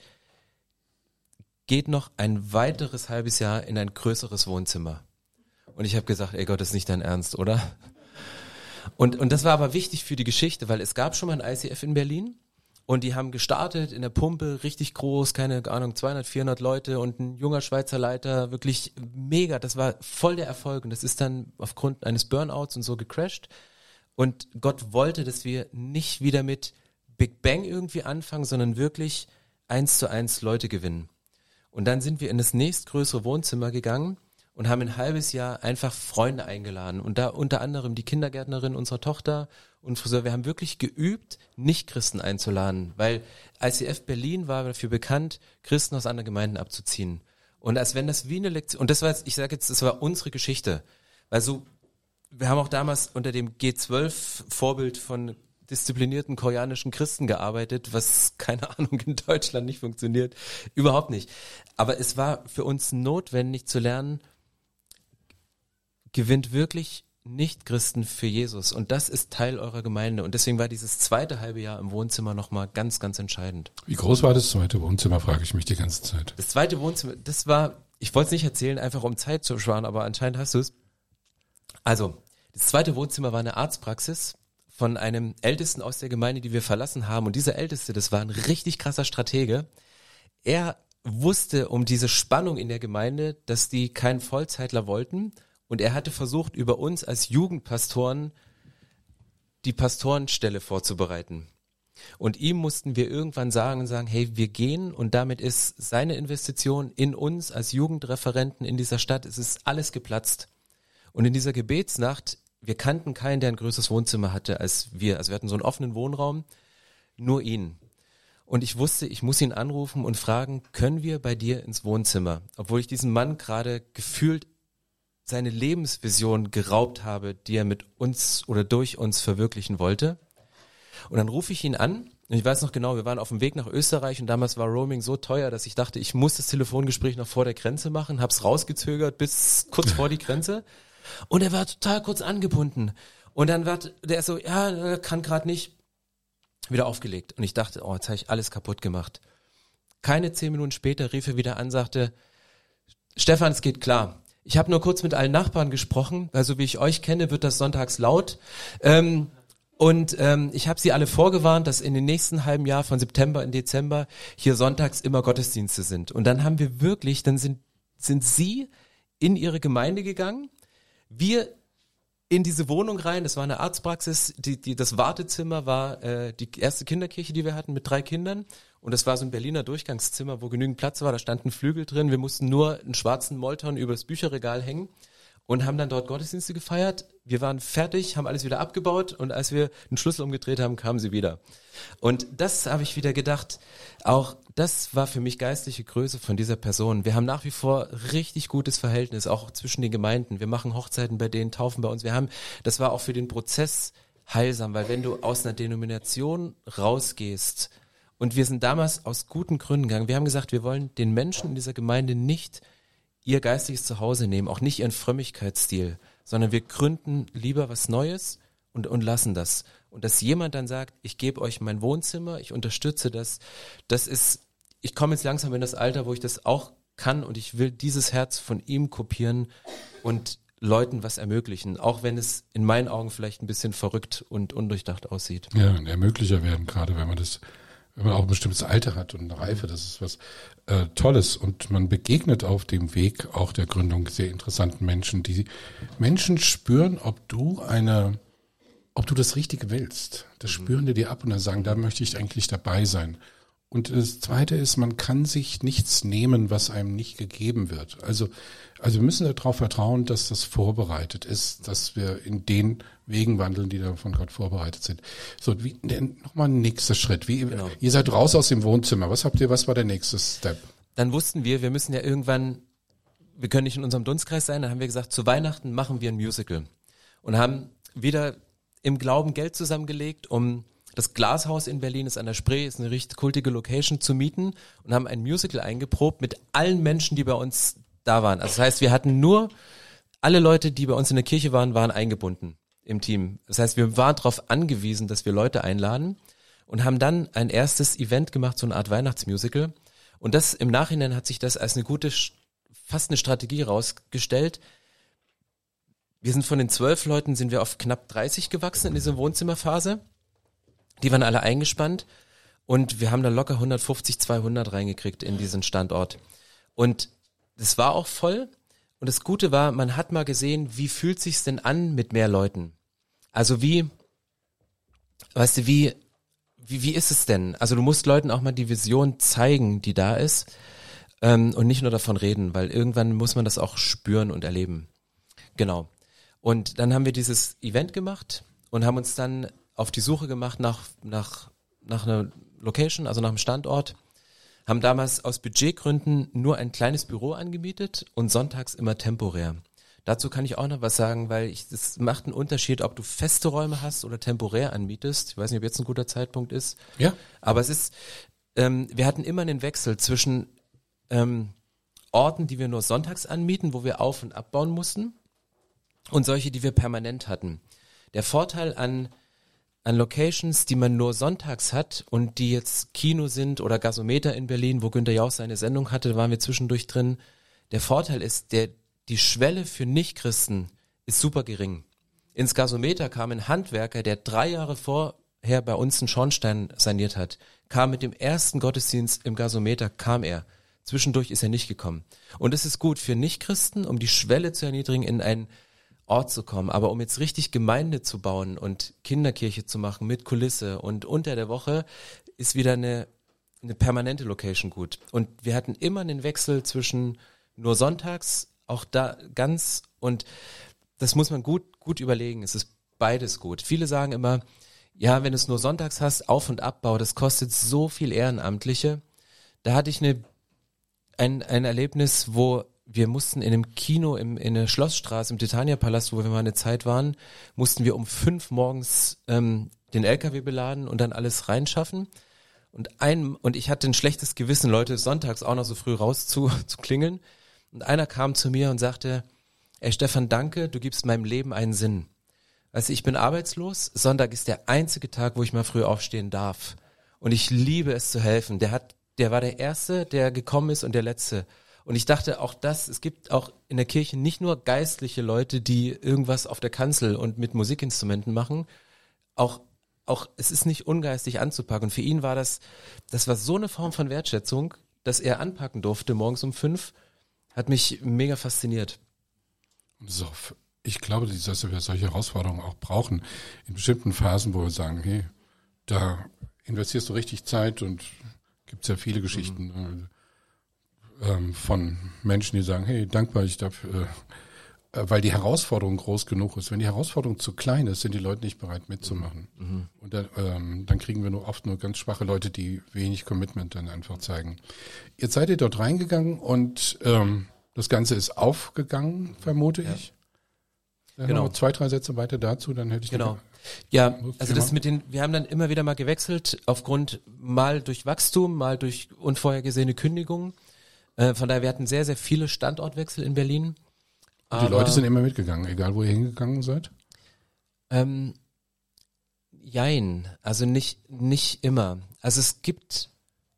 geht noch ein weiteres halbes Jahr in ein größeres Wohnzimmer. Und ich habe gesagt, ey Gott, das ist nicht dein Ernst, oder? Und und das war aber wichtig für die Geschichte, weil es gab schon mal ein I C F in Berlin und die haben gestartet in der Pumpe, richtig groß, keine Ahnung, zweihundert, vierhundert Leute und ein junger Schweizer Leiter, wirklich mega, das war voll der Erfolg und das ist dann aufgrund eines Burnouts und so gecrashed. Und Gott wollte, dass wir nicht wieder mit Big Bang irgendwie anfangen, sondern wirklich eins zu eins Leute gewinnen. Und dann sind wir in das nächstgrößere Wohnzimmer gegangen und haben ein halbes Jahr einfach Freunde eingeladen. Und da unter anderem die Kindergärtnerin unserer Tochter und Friseur. Wir haben wirklich geübt, Nicht-Christen einzuladen, weil I C F Berlin war dafür bekannt, Christen aus anderen Gemeinden abzuziehen. Und als wenn das wie eine Lektion, und das war jetzt, ich sage jetzt, das war unsere Geschichte. Weil so, wir haben auch damals unter dem G zwölf Vorbild von disziplinierten koreanischen Christen gearbeitet, was, keine Ahnung, in Deutschland nicht funktioniert. Überhaupt nicht. Aber es war für uns notwendig zu lernen, gewinnt wirklich Nicht-Christen für Jesus. Und das ist Teil eurer Gemeinde. Und deswegen war dieses zweite halbe Jahr im Wohnzimmer nochmal ganz, ganz entscheidend. Wie groß war das zweite Wohnzimmer, frage ich mich die ganze Zeit. Das zweite Wohnzimmer, das war, ich wollte es nicht erzählen, einfach um Zeit zu sparen, aber anscheinend hast du es. Also, das zweite Wohnzimmer war eine Arztpraxis von einem Ältesten aus der Gemeinde, die wir verlassen haben. Und dieser Älteste, das war ein richtig krasser Stratege. Er wusste um diese Spannung in der Gemeinde, dass die keinen Vollzeitler wollten. Und er hatte versucht, über uns als Jugendpastoren die Pastorenstelle vorzubereiten. Und ihm mussten wir irgendwann sagen und sagen, hey, wir gehen. Und damit ist seine Investition in uns als Jugendreferenten in dieser Stadt, es ist alles geplatzt. Und in dieser Gebetsnacht, wir kannten keinen, der ein größeres Wohnzimmer hatte als wir. Also wir hatten so einen offenen Wohnraum, nur ihn. Und ich wusste, ich muss ihn anrufen und fragen, können wir bei dir ins Wohnzimmer? Obwohl ich diesem Mann gerade gefühlt seine Lebensvision geraubt habe, die er mit uns oder durch uns verwirklichen wollte. Und dann rufe ich ihn an. Und ich weiß noch genau, wir waren auf dem Weg nach Österreich und damals war Roaming so teuer, dass ich dachte, ich muss das Telefongespräch noch vor der Grenze machen, hab's rausgezögert bis kurz vor die Grenze. Und er war total kurz angebunden. Und dann war der so, ja, kann gerade nicht. Wieder aufgelegt. Und ich dachte, oh, jetzt habe ich alles kaputt gemacht. Keine zehn Minuten später rief er wieder an, sagte, Stefan, es geht klar. Ich habe nur kurz mit allen Nachbarn gesprochen, weil so wie ich euch kenne, wird das sonntags laut. Ähm, und ähm, ich habe sie alle vorgewarnt, dass in den nächsten halben Jahr von September in Dezember hier sonntags immer Gottesdienste sind. Und dann haben wir wirklich, dann sind, sind sie in ihre Gemeinde gegangen, wir in diese Wohnung rein, das war eine Arztpraxis, die, die, das Wartezimmer war äh, die erste Kinderkirche, die wir hatten mit drei Kindern und das war so ein Berliner Durchgangszimmer, wo genügend Platz war, da standen Flügel drin, wir mussten nur einen schwarzen Molton über das Bücherregal hängen und haben dann dort Gottesdienste gefeiert. Wir waren fertig, haben alles wieder abgebaut und als wir den Schlüssel umgedreht haben, kamen sie wieder. Und das habe ich wieder gedacht, auch das war für mich geistliche Größe von dieser Person. Wir haben nach wie vor richtig gutes Verhältnis, auch zwischen den Gemeinden. Wir machen Hochzeiten bei denen, Taufen bei uns. Wir haben, das war auch für den Prozess heilsam, weil wenn du aus einer Denomination rausgehst und wir sind damals aus guten Gründen gegangen, wir haben gesagt, wir wollen den Menschen in dieser Gemeinde nicht ihr geistiges Zuhause nehmen, auch nicht ihren Frömmigkeitsstil, sondern wir gründen lieber was Neues und, und lassen das. Und dass jemand dann sagt, ich gebe euch mein Wohnzimmer, ich unterstütze das, das ist, ich komme jetzt langsam in das Alter, wo ich das auch kann und ich will dieses Herz von ihm kopieren und Leuten was ermöglichen, auch wenn es in meinen Augen vielleicht ein bisschen verrückt und undurchdacht aussieht. Ja, und ermöglicher werden, gerade wenn man das, wenn man auch ein bestimmtes Alter hat und eine Reife, das ist was äh, Tolles. Und man begegnet auf dem Weg auch der Gründung sehr interessanten Menschen, die Menschen spüren, ob du eine, ob du das Richtige willst. Das spüren die dir ab und dann sagen, da möchte ich eigentlich dabei sein. Und das Zweite ist, man kann sich nichts nehmen, was einem nicht gegeben wird. Also, also wir müssen darauf vertrauen, dass das vorbereitet ist, dass wir in den Wegen wandeln, die da von Gott vorbereitet sind. So, wie, nochmal ein nächster Schritt. Wie, genau. Ihr seid raus aus dem Wohnzimmer. Was habt ihr, was war der nächste Step? Dann wussten wir, wir müssen ja irgendwann, wir können nicht in unserem Dunstkreis sein, dann haben wir gesagt, zu Weihnachten machen wir ein Musical. Und haben wieder im Glauben Geld zusammengelegt, um das Glashaus in Berlin ist an der Spree, ist eine richtig kultige Location zu mieten und haben ein Musical eingeprobt mit allen Menschen, die bei uns da waren. Also das heißt, wir hatten nur, alle Leute, die bei uns in der Kirche waren, waren eingebunden im Team. Das heißt, wir waren darauf angewiesen, dass wir Leute einladen und haben dann ein erstes Event gemacht, so eine Art Weihnachtsmusical. Und das im Nachhinein hat sich das als eine gute, fast eine Strategie rausgestellt. Wir sind von den zwölf Leuten, sind wir auf knapp dreißig gewachsen in dieser Wohnzimmerphase. Die waren alle eingespannt und wir haben da locker hundertfünfzig, zweihundert reingekriegt in diesen Standort. Und das war auch voll. Und das Gute war, man hat mal gesehen, wie fühlt sich's denn an mit mehr Leuten? Also wie, weißt du, wie, wie, wie ist es denn? Also du musst Leuten auch mal die Vision zeigen, die da ist, ähm, und nicht nur davon reden, weil irgendwann muss man das auch spüren und erleben. Genau. Und dann haben wir dieses Event gemacht und haben uns dann auf die Suche gemacht nach, nach, nach einer Location, also nach einem Standort, haben damals aus Budgetgründen nur ein kleines Büro angemietet und sonntags immer temporär. Dazu kann ich auch noch was sagen, weil ich, das macht einen Unterschied, ob du feste Räume hast oder temporär anmietest. Ich weiß nicht, ob jetzt ein guter Zeitpunkt ist. Ja. Aber es ist, ähm, wir hatten immer einen Wechsel zwischen ähm, Orten, die wir nur sonntags anmieten, wo wir auf- und abbauen mussten, und solche, die wir permanent hatten. Der Vorteil an an Locations, die man nur sonntags hat und die jetzt Kino sind oder Gasometer in Berlin, wo Günther Jauch seine Sendung hatte, da waren wir zwischendurch drin. Der Vorteil ist, der die Schwelle für Nichtchristen ist super gering. Ins Gasometer kam ein Handwerker, der drei Jahre vorher bei uns einen Schornstein saniert hat, kam mit dem ersten Gottesdienst im Gasometer, kam er. Zwischendurch ist er nicht gekommen. Und es ist gut für Nichtchristen, um die Schwelle zu erniedrigen, in einen Ort zu kommen, aber um jetzt richtig Gemeinde zu bauen und Kinderkirche zu machen mit Kulisse und unter der Woche ist wieder eine, eine permanente Location gut. Und wir hatten immer einen Wechsel zwischen nur sonntags, auch da ganz, und das muss man gut, gut überlegen. Es ist beides gut. Viele sagen immer, ja, wenn du es nur sonntags hast, Auf- und Abbau, das kostet so viel Ehrenamtliche. Da hatte ich eine, ein, ein Erlebnis, wo wir mussten in einem Kino im, in der Schlossstraße, im Titania-Palast, wo wir mal eine Zeit waren, mussten wir um fünf morgens ähm, den L K W beladen und dann alles reinschaffen. Und ein und ich hatte ein schlechtes Gewissen, Leute sonntags auch noch so früh raus zu, zu klingeln. Und einer kam zu mir und sagte, ey Stefan, danke, du gibst meinem Leben einen Sinn. Weißt du, ich bin arbeitslos, Sonntag ist der einzige Tag, wo ich mal früh aufstehen darf. Und ich liebe es zu helfen. Der hat, der war der Erste, der gekommen ist und der Letzte. Und ich dachte auch das, es gibt auch in der Kirche nicht nur geistliche Leute, die irgendwas auf der Kanzel und mit Musikinstrumenten machen, auch, auch, es ist nicht ungeistig anzupacken. Und für ihn war das, das war so eine Form von Wertschätzung, dass er anpacken durfte morgens um fünf, hat mich mega fasziniert. So, ich glaube, dass wir solche Herausforderungen auch brauchen. In bestimmten Phasen, wo wir sagen, hey, da investierst du richtig Zeit und gibt's ja viele Geschichten, mhm. von Menschen, die sagen, hey, dankbar, ich darf, äh, weil die Herausforderung groß genug ist. Wenn die Herausforderung zu klein ist, sind die Leute nicht bereit mitzumachen. Mhm. Und dann, ähm, dann kriegen wir nur oft nur ganz schwache Leute, die wenig Commitment dann einfach zeigen. Jetzt seid ihr dort reingegangen und ähm, das Ganze ist aufgegangen, vermute ja. ich. Dann genau. Zwei, drei Sätze weiter dazu, dann hätte ich genau. Ja, also das mit den, wir haben dann immer wieder mal gewechselt, aufgrund mal durch Wachstum, mal durch unvorhergesehene Kündigungen. Von daher, wir hatten sehr, sehr viele Standortwechsel in Berlin. Und die Leute sind immer mitgegangen, egal wo ihr hingegangen seid? Ähm, jein, also nicht, nicht immer. Also es gibt,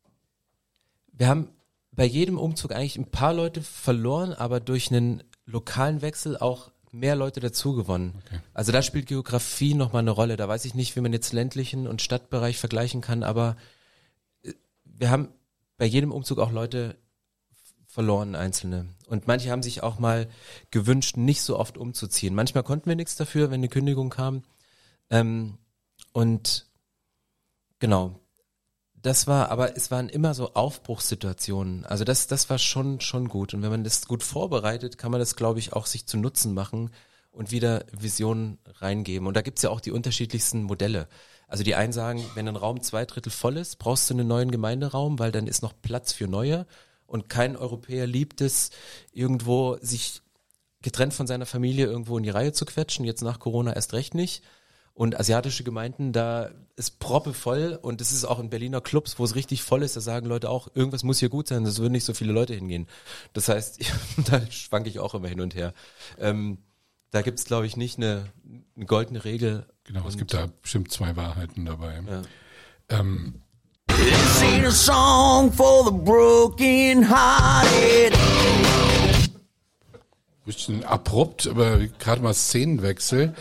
wir haben bei jedem Umzug eigentlich ein paar Leute verloren, aber durch einen lokalen Wechsel auch mehr Leute dazu gewonnen. Okay. Also da spielt Geografie nochmal eine Rolle. Da weiß ich nicht, wie man jetzt ländlichen und Stadtbereich vergleichen kann, aber wir haben bei jedem Umzug auch Leute verloren, einzelne. Und manche haben sich auch mal gewünscht, nicht so oft umzuziehen. Manchmal konnten wir nichts dafür, wenn eine Kündigung kam. Ähm, und genau, das war, aber es waren immer so Aufbruchssituationen. Also das, das war schon, schon gut. Und wenn man das gut vorbereitet, kann man das, glaube ich, auch sich zu Nutzen machen und wieder Visionen reingeben. Und da gibt's ja auch die unterschiedlichsten Modelle. Also die einen sagen, wenn ein Raum zwei Drittel voll ist, brauchst du einen neuen Gemeinderaum, weil dann ist noch Platz für neue. Und kein Europäer liebt es, irgendwo sich getrennt von seiner Familie irgendwo in die Reihe zu quetschen. Jetzt nach Corona erst recht nicht. Und asiatische Gemeinden, da ist proppevoll und es ist auch in Berliner Clubs, wo es richtig voll ist, da sagen Leute auch, irgendwas muss hier gut sein, das würden nicht so viele Leute hingehen. Das heißt, da schwanke ich auch immer hin und her. Ähm, da gibt's, glaube ich, nicht eine, eine goldene Regel. Genau, und es gibt da bestimmt zwei Wahrheiten dabei. Ja. Ähm, This ain't a song for the broken hearted. bisschen abrupt, aber gerade mal Szenenwechsel.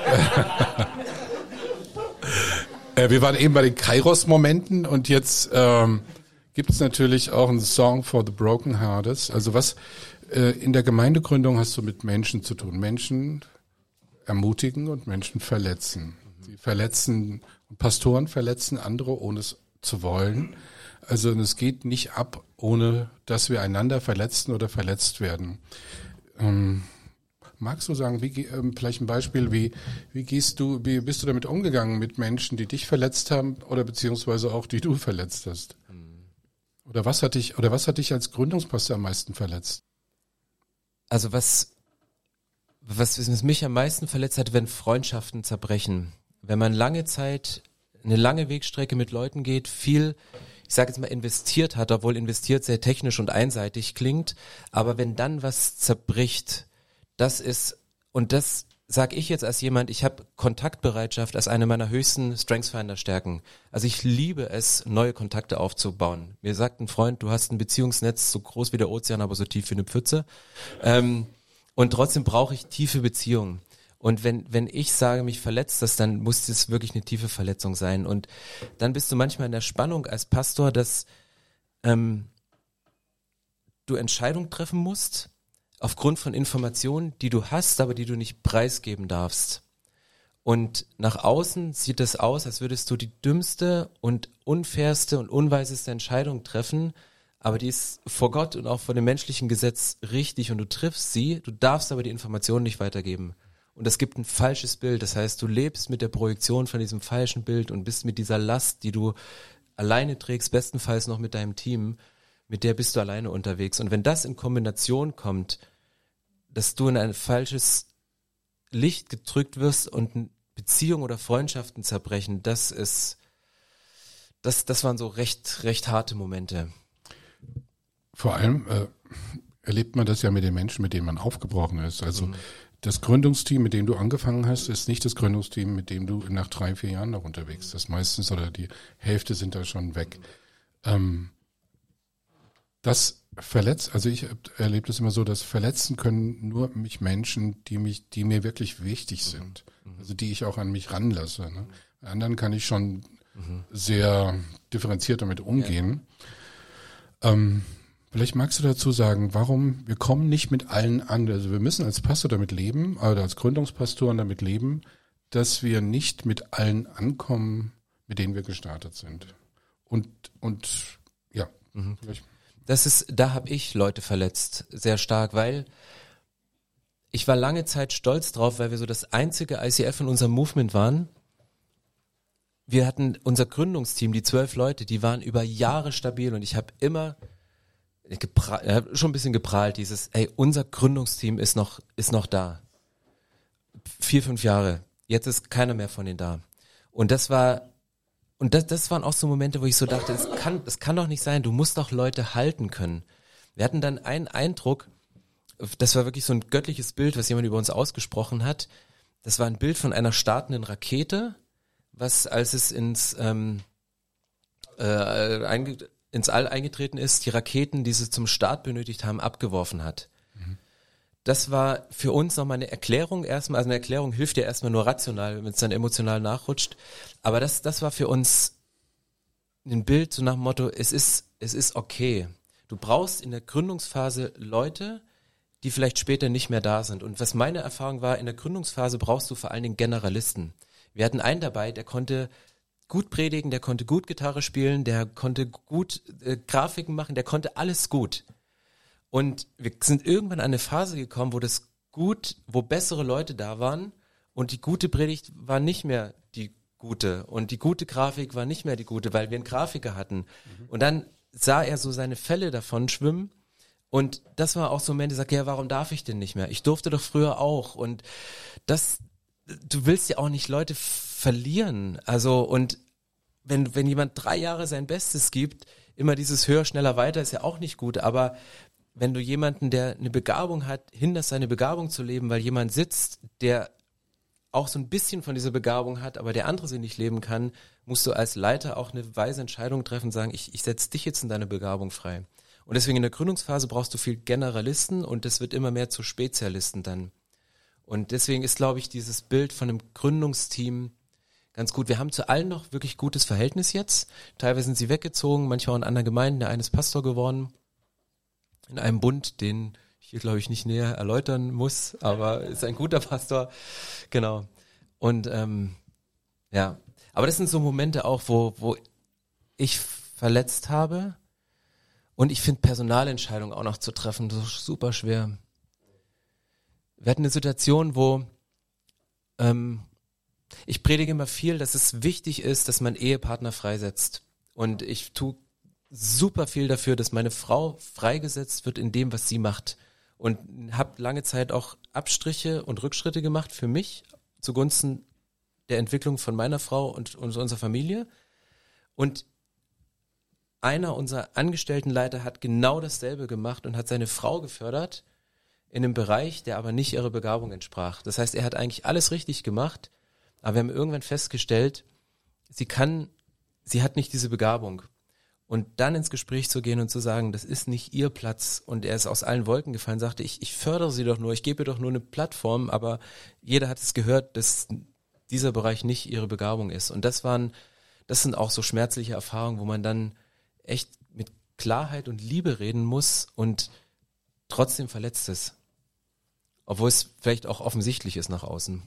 äh, wir waren eben bei den Kairos-Momenten und jetzt ähm, gibt es natürlich auch einen Song for the Broken Hearted. Also was äh, in der Gemeindegründung hast du mit Menschen zu tun. Menschen ermutigen und Menschen verletzen. Sie verletzen, Pastoren verletzen andere, ohne es zu wollen. Also es geht nicht ab, ohne dass wir einander verletzen oder verletzt werden. Ähm, magst du sagen, wie, ähm, vielleicht ein Beispiel, wie, wie gehst du, wie bist du damit umgegangen mit Menschen, die dich verletzt haben oder beziehungsweise auch die du verletzt hast? Oder was hat dich, oder was hat dich als Gründungspastor am meisten verletzt? Also was, was, was mich am meisten verletzt hat, wenn Freundschaften zerbrechen. Wenn man lange Zeit, eine lange Wegstrecke mit Leuten geht, viel, ich sage jetzt mal, investiert hat, obwohl investiert sehr technisch und einseitig klingt, aber wenn dann was zerbricht, das ist, und das sage ich jetzt als jemand, ich habe Kontaktbereitschaft als eine meiner höchsten StrengthsFinder-Stärken. Also ich liebe es, neue Kontakte aufzubauen. Mir sagt ein Freund, du hast ein Beziehungsnetz so groß wie der Ozean, aber so tief wie eine Pfütze. Ähm, und trotzdem brauche ich tiefe Beziehungen. Und wenn wenn ich sage, mich verletzt das, dann muss es wirklich eine tiefe Verletzung sein. Und dann bist du manchmal in der Spannung als Pastor, dass ähm, du Entscheidungen treffen musst, aufgrund von Informationen, die du hast, aber die du nicht preisgeben darfst. Und nach außen sieht es aus, als würdest du die dümmste und unfairste und unweiseste Entscheidung treffen, aber die ist vor Gott und auch vor dem menschlichen Gesetz richtig und du triffst sie, du darfst aber die Informationen nicht weitergeben. Und es gibt ein falsches Bild, das heißt, du lebst mit der Projektion von diesem falschen Bild und bist mit dieser Last, die du alleine trägst, bestenfalls noch mit deinem Team, mit der bist du alleine unterwegs. Und wenn das in Kombination kommt, dass du in ein falsches Licht gedrückt wirst und Beziehungen oder Freundschaften zerbrechen, das ist, das, das waren so recht, recht harte Momente. Vor allem äh, erlebt man das ja mit den Menschen, mit denen man aufgebrochen ist. Also mhm. das Gründungsteam, mit dem du angefangen hast, ist nicht das Gründungsteam, mit dem du nach drei, vier Jahren noch unterwegs bist. Meistens oder die Hälfte sind da schon weg. Ähm, das verletzt, also ich erlebe das immer so, dass verletzen können nur mich Menschen, die mich, die mir wirklich wichtig sind. Also die ich auch an mich ranlasse. Ne? Bei anderen kann ich schon mhm. sehr differenziert damit umgehen. Ja. Ähm, vielleicht magst du dazu sagen, warum, wir kommen nicht mit allen an, also wir müssen als Pastor damit leben, oder als Gründungspastoren damit leben, dass wir nicht mit allen ankommen, mit denen wir gestartet sind. Und, und ja, mhm. vielleicht. Das ist, da habe ich Leute verletzt, sehr stark, weil ich war lange Zeit stolz drauf, weil wir so das einzige I C F in unserem Movement waren. Wir hatten unser Gründungsteam, die zwölf Leute, die waren über Jahre stabil und ich habe immer gepra- hab schon ein bisschen geprahlt, dieses, ey, unser Gründungsteam ist noch, ist noch da. Vier, fünf Jahre. Jetzt ist keiner mehr von denen da. Und das war Und das, das waren auch so Momente, wo ich so dachte, das kann, das kann doch nicht sein, du musst doch Leute halten können. Wir hatten dann einen Eindruck, das war wirklich so ein göttliches Bild, was jemand über uns ausgesprochen hat. Das war ein Bild von einer startenden Rakete, was, als es ins, ähm, äh, einge- ins All eingetreten ist, die Raketen, die sie zum Start benötigt haben, abgeworfen hat. Mhm. das war für uns nochmal eine Erklärung erstmal, also eine Erklärung hilft ja erstmal nur rational, wenn es dann emotional nachrutscht, aber das, das war für uns ein Bild so nach dem Motto, es ist, es ist okay. Du brauchst in der Gründungsphase Leute, die vielleicht später nicht mehr da sind. Und was meine Erfahrung war, in der Gründungsphase brauchst du vor allen Dingen Generalisten. Wir hatten einen dabei, der konnte gut predigen, der konnte gut Gitarre spielen, der konnte gut äh, Grafiken machen, der konnte alles gut. Und wir sind irgendwann an eine Phase gekommen, wo das gut, wo bessere Leute da waren und die gute Predigt war nicht mehr die gute und die gute Grafik war nicht mehr die gute, weil wir einen Grafiker hatten. Mhm. Und dann sah er so seine Fälle davon schwimmen und das war auch so ein Moment, der sagt, ja, warum darf ich denn nicht mehr? Ich durfte doch früher auch und das, du willst ja auch nicht Leute verlieren, also und wenn, wenn jemand drei Jahre sein Bestes gibt, immer dieses höher, schneller, weiter ist ja auch nicht gut, aber wenn du jemanden, der eine Begabung hat, hinderst, seine Begabung zu leben, weil jemand sitzt, der auch so ein bisschen von dieser Begabung hat, aber der andere sie nicht leben kann, musst du als Leiter auch eine weise Entscheidung treffen und sagen, ich, ich setze dich jetzt in deine Begabung frei. Und deswegen in der Gründungsphase brauchst du viel Generalisten und das wird immer mehr zu Spezialisten dann. Und deswegen ist, glaube ich, dieses Bild von einem Gründungsteam ganz gut. Wir haben zu allen noch wirklich gutes Verhältnis jetzt. Teilweise sind sie weggezogen, manchmal auch in anderen Gemeinden. Der eine ist Pastor geworden. In einem Bund, den ich hier, glaube ich, nicht näher erläutern muss, aber ist ein guter Pastor, genau. Und ähm, ja, aber das sind so Momente auch, wo wo ich verletzt habe und ich finde Personalentscheidungen auch noch zu treffen so super schwer. Wir hatten eine Situation, wo ähm, ich predige immer viel, dass es wichtig ist, dass man Ehepartner freisetzt und ich tue super viel dafür, dass meine Frau freigesetzt wird in dem, was sie macht. Und habe lange Zeit auch Abstriche und Rückschritte gemacht für mich zugunsten der Entwicklung von meiner Frau und, und unserer Familie. Und einer unserer Angestelltenleiter hat genau dasselbe gemacht und hat seine Frau gefördert in einem Bereich, der aber nicht ihrer Begabung entsprach. Das heißt, er hat eigentlich alles richtig gemacht, aber wir haben irgendwann festgestellt, sie kann, sie hat nicht diese Begabung. Und dann ins Gespräch zu gehen und zu sagen, das ist nicht ihr Platz und er ist aus allen Wolken gefallen, sagte ich, ich fördere sie doch nur, ich gebe ihr doch nur eine Plattform, aber jeder hat es gehört, dass dieser Bereich nicht ihre Begabung ist. Und das waren, das sind auch so schmerzliche Erfahrungen, wo man dann echt mit Klarheit und Liebe reden muss und trotzdem verletzt ist. Obwohl es vielleicht auch offensichtlich ist nach außen.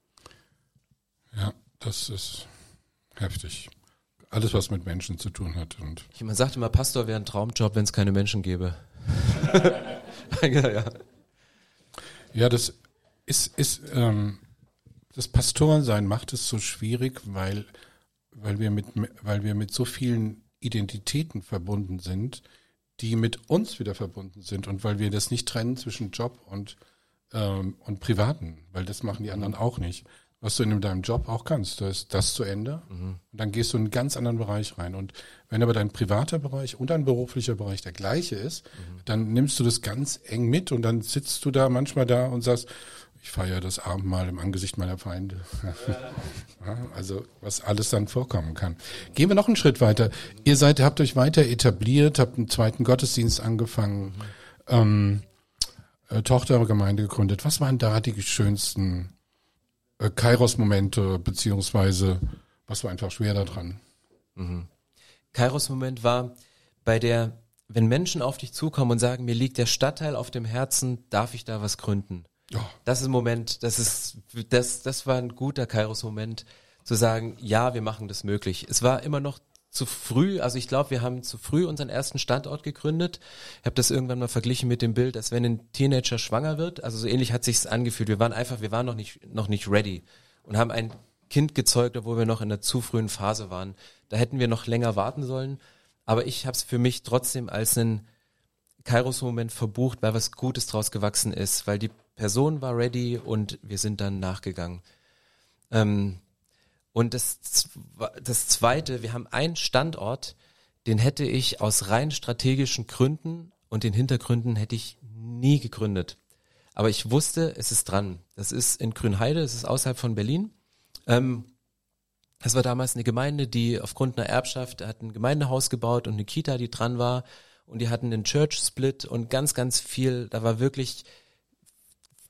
Ja, das ist heftig. Alles, was mit Menschen zu tun hat. Und man sagt immer, Pastor wäre ein Traumjob, wenn es keine Menschen gäbe. ja, ja. ja, das ist, ist ähm, das Pastorensein macht es so schwierig, weil, weil wir mit, weil wir mit so vielen Identitäten verbunden sind, die mit uns wieder verbunden sind und weil wir das nicht trennen zwischen Job und, ähm, und Privaten, weil das machen die anderen auch nicht. Was du in deinem Job auch kannst, da ist das zu Ende mhm. und dann gehst du in einen ganz anderen Bereich rein. Und wenn aber dein privater Bereich und dein beruflicher Bereich der gleiche ist, mhm. dann nimmst du das ganz eng mit und dann sitzt du da manchmal da und sagst, ich feiere das Abendmahl im Angesicht meiner Feinde. Ja, also was alles dann vorkommen kann. Gehen wir noch einen Schritt weiter. Ihr seid, habt euch weiter etabliert, habt einen zweiten Gottesdienst angefangen, mhm. ähm, äh, Tochtergemeinde gegründet. Was waren da die schönsten Kairos-Momente, beziehungsweise was war einfach schwer daran? Mhm. Kairos-Moment war bei der, wenn Menschen auf dich zukommen und sagen, mir liegt der Stadtteil auf dem Herzen, darf ich da was gründen? Oh. Das ist ein Moment, das ist, das, das war ein guter Kairos-Moment, zu sagen, ja, wir machen das möglich. Es war immer noch zu früh, also ich glaube, wir haben zu früh unseren ersten Standort gegründet. Ich habe das irgendwann mal verglichen mit dem Bild, als wenn ein Teenager schwanger wird. Also so ähnlich hat sich's angefühlt. Wir waren einfach, wir waren noch nicht noch nicht ready und haben ein Kind gezeugt, obwohl wir noch in einer zu frühen Phase waren. Da hätten wir noch länger warten sollen. Aber ich habe es für mich trotzdem als einen Kairos-Moment verbucht, weil was Gutes draus gewachsen ist, weil die Person war ready und wir sind dann nachgegangen. Ähm, Und das, das Zweite, wir haben einen Standort, den hätte ich aus rein strategischen Gründen und den Hintergründen hätte ich nie gegründet. Aber ich wusste, es ist dran. Das ist in Grünheide, das ist außerhalb von Berlin. Ähm, das war damals eine Gemeinde, die aufgrund einer Erbschaft, hat ein Gemeindehaus gebaut und eine Kita, die dran war. Und die hatten einen Church-Split und ganz, ganz viel, da war wirklich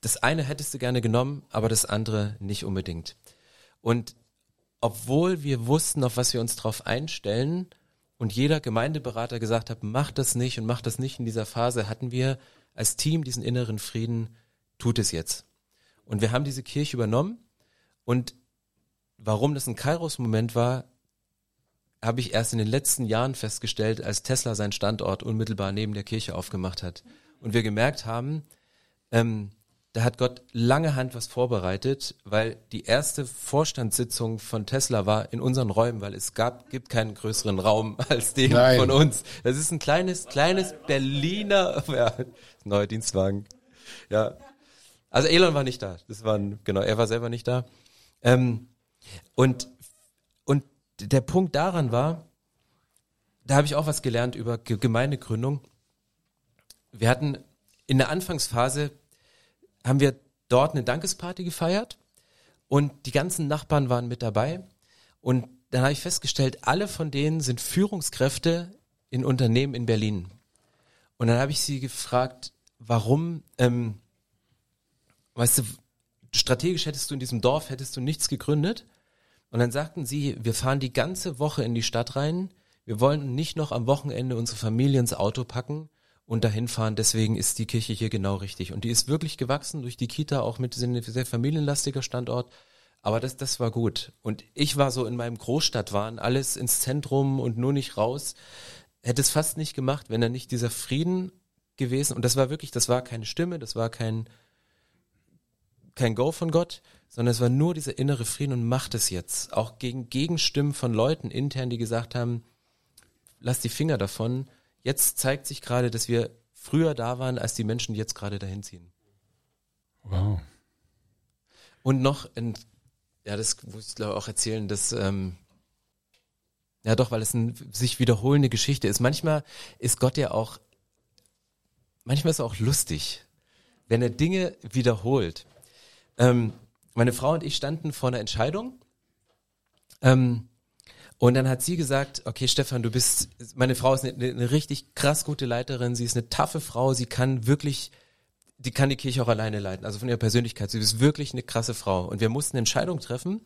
das eine hättest du gerne genommen, aber das andere nicht unbedingt. Und obwohl wir wussten, auf was wir uns drauf einstellen und jeder Gemeindeberater gesagt hat, mach das nicht und mach das nicht in dieser Phase, hatten wir als Team diesen inneren Frieden, tut es jetzt. Und wir haben diese Kirche übernommen und warum das ein Kairos-Moment war, habe ich erst in den letzten Jahren festgestellt, als Tesla seinen Standort unmittelbar neben der Kirche aufgemacht hat. Und wir gemerkt haben, ähm, da hat Gott lange Hand was vorbereitet, weil die erste Vorstandssitzung von Tesla war in unseren Räumen, weil es gab, gibt keinen größeren Raum als den Nein. von uns. Das ist ein kleines, kleines Berliner, ja, neuer Dienstwagen. Ja. Also Elon war nicht da. Das war ein, genau, er war selber nicht da. Ähm, und, und der Punkt daran war, da habe ich auch was gelernt über Ge- Gemeindegründung. Wir hatten in der Anfangsphase haben wir dort eine Dankesparty gefeiert und die ganzen Nachbarn waren mit dabei und dann habe ich festgestellt, alle von denen sind Führungskräfte in Unternehmen in Berlin. Und dann habe ich sie gefragt, warum, ähm, weißt du, strategisch hättest du in diesem Dorf, hättest du nichts gegründet. Und dann sagten sie, wir fahren die ganze Woche in die Stadt rein, wir wollen nicht noch am Wochenende unsere Familie ins Auto packen und dahin fahren, deswegen ist die Kirche hier genau richtig. Und die ist wirklich gewachsen durch die Kita, auch mit einem sehr familienlastiger Standort. Aber das, das war gut. Und ich war so in meinem Großstadtwahn, alles ins Zentrum und nur nicht raus. Hätte es fast nicht gemacht, wenn da nicht dieser Frieden gewesen. Und das war wirklich, das war keine Stimme, das war kein, kein Go von Gott, sondern es war nur dieser innere Frieden und macht es jetzt. Auch gegen Gegenstimmen von Leuten intern, die gesagt haben, lass die Finger davon. Jetzt zeigt sich gerade, dass wir früher da waren, als die Menschen, die jetzt gerade dahin ziehen. Wow. Und noch, ein, ja, das muss ich glaube auch erzählen, dass, ähm, ja doch, weil es eine sich wiederholende Geschichte ist. Manchmal ist Gott ja auch, manchmal ist er auch lustig, wenn er Dinge wiederholt. Ähm, meine Frau und ich standen vor einer Entscheidung, ähm, und dann hat sie gesagt, okay Stefan, du bist, meine Frau ist eine, eine richtig krass gute Leiterin, sie ist eine taffe Frau, sie kann wirklich, die kann die Kirche auch alleine leiten, also von ihrer Persönlichkeit, sie ist wirklich eine krasse Frau. Und wir mussten eine Entscheidung treffen,